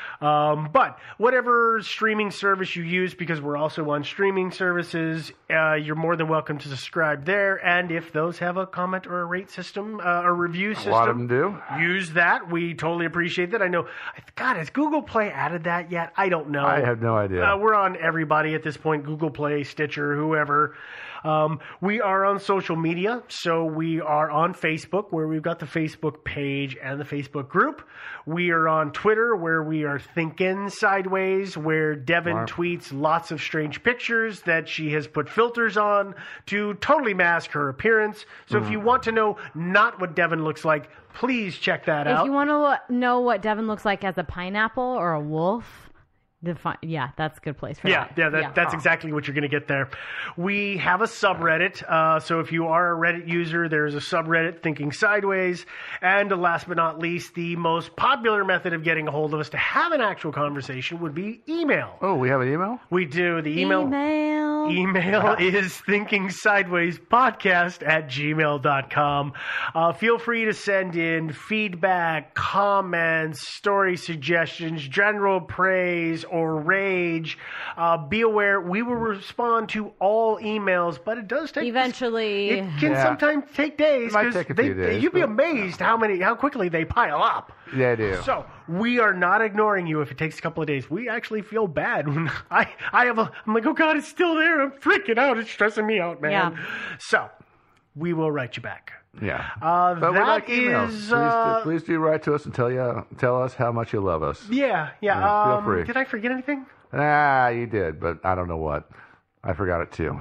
Um, but whatever streaming service you use, because we're also on streaming services, uh, you're more than welcome to subscribe there. And if those have a comment or a rate system, uh, a review system, A lot of them do. use that. We totally appreciate that. I know, God, has Google Play added that yet? I don't know. I have no idea. Uh, we're on everybody at this point, Google Play, Stitcher, whoever. Um, we are on social media, so we are on Facebook, where we've got the Facebook page and the Facebook group. We are on Twitter, where we are thinking sideways, where Devin Smart. tweets lots of strange pictures that she has put filters on to totally mask her appearance. So if you want to know not what Devin looks like, please check that If out. you want to know what Devin looks like as a pineapple or a wolf, define. Yeah, that's a good place for Yeah, that. yeah, that, that's exactly what you're going to get there. We have a subreddit, uh, so if you are a Reddit user, there's a subreddit, Thinking Sideways. And last but not least, the most popular method of getting a hold of us to have an actual conversation would be email. Oh, we have an email? We do. The email... Email. Email is thinking sideways podcast at gmail dot com. Uh, feel free to send in feedback, comments, story suggestions, general praise, or rage. Uh, be aware, we will respond to all emails, but it does take... Eventually. It can Yeah. sometimes take days. It might 'cause take a they, few days, You'd be but- amazed how many, how quickly they pile up. Yeah, I do. So we are not ignoring you if it takes a couple of days. We actually feel bad when I, I have a, I'm like, oh God, it's still there. I'm freaking out. It's stressing me out, man. Yeah. So we will write you back. Yeah. Uh, But we that like emails. is, please, uh, do, please do write to us and tell you tell us how much you love us. Yeah, yeah. Yeah, feel um, free. Did I forget anything? Ah, you did, but I don't know what. I forgot it too.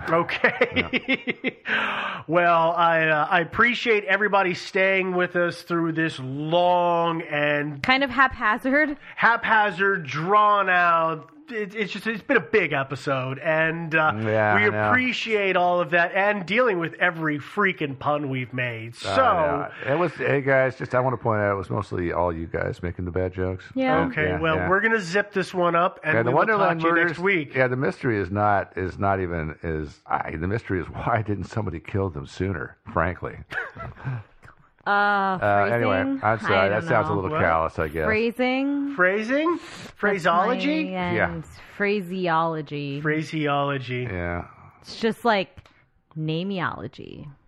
Okay. Well, I uh, I appreciate everybody staying with us through this long and Kind of haphazard. haphazard, drawn out. It, it's just it's been a big episode, and uh, Yeah, we I know. appreciate all of that and dealing with every freaking pun we've made. So. Uh, yeah. It was, hey guys, just I want to point out it was mostly all you guys making the bad jokes. Yeah. Okay, Yeah, well, yeah. we're gonna zip this one up, and Yeah, we the will talk Wonderland to you murders. next week. Yeah, the mystery is not is not even is I, the mystery is why didn't somebody kill them sooner? Frankly. Uh, Uh, phrasing? anyway, I'm I sorry. don't That sounds a know. little What? callous, I guess. Phrasing. Phrasing, phraseology, That's my Yeah. end. Phraseology. phraseology. Yeah. It's just like nameology.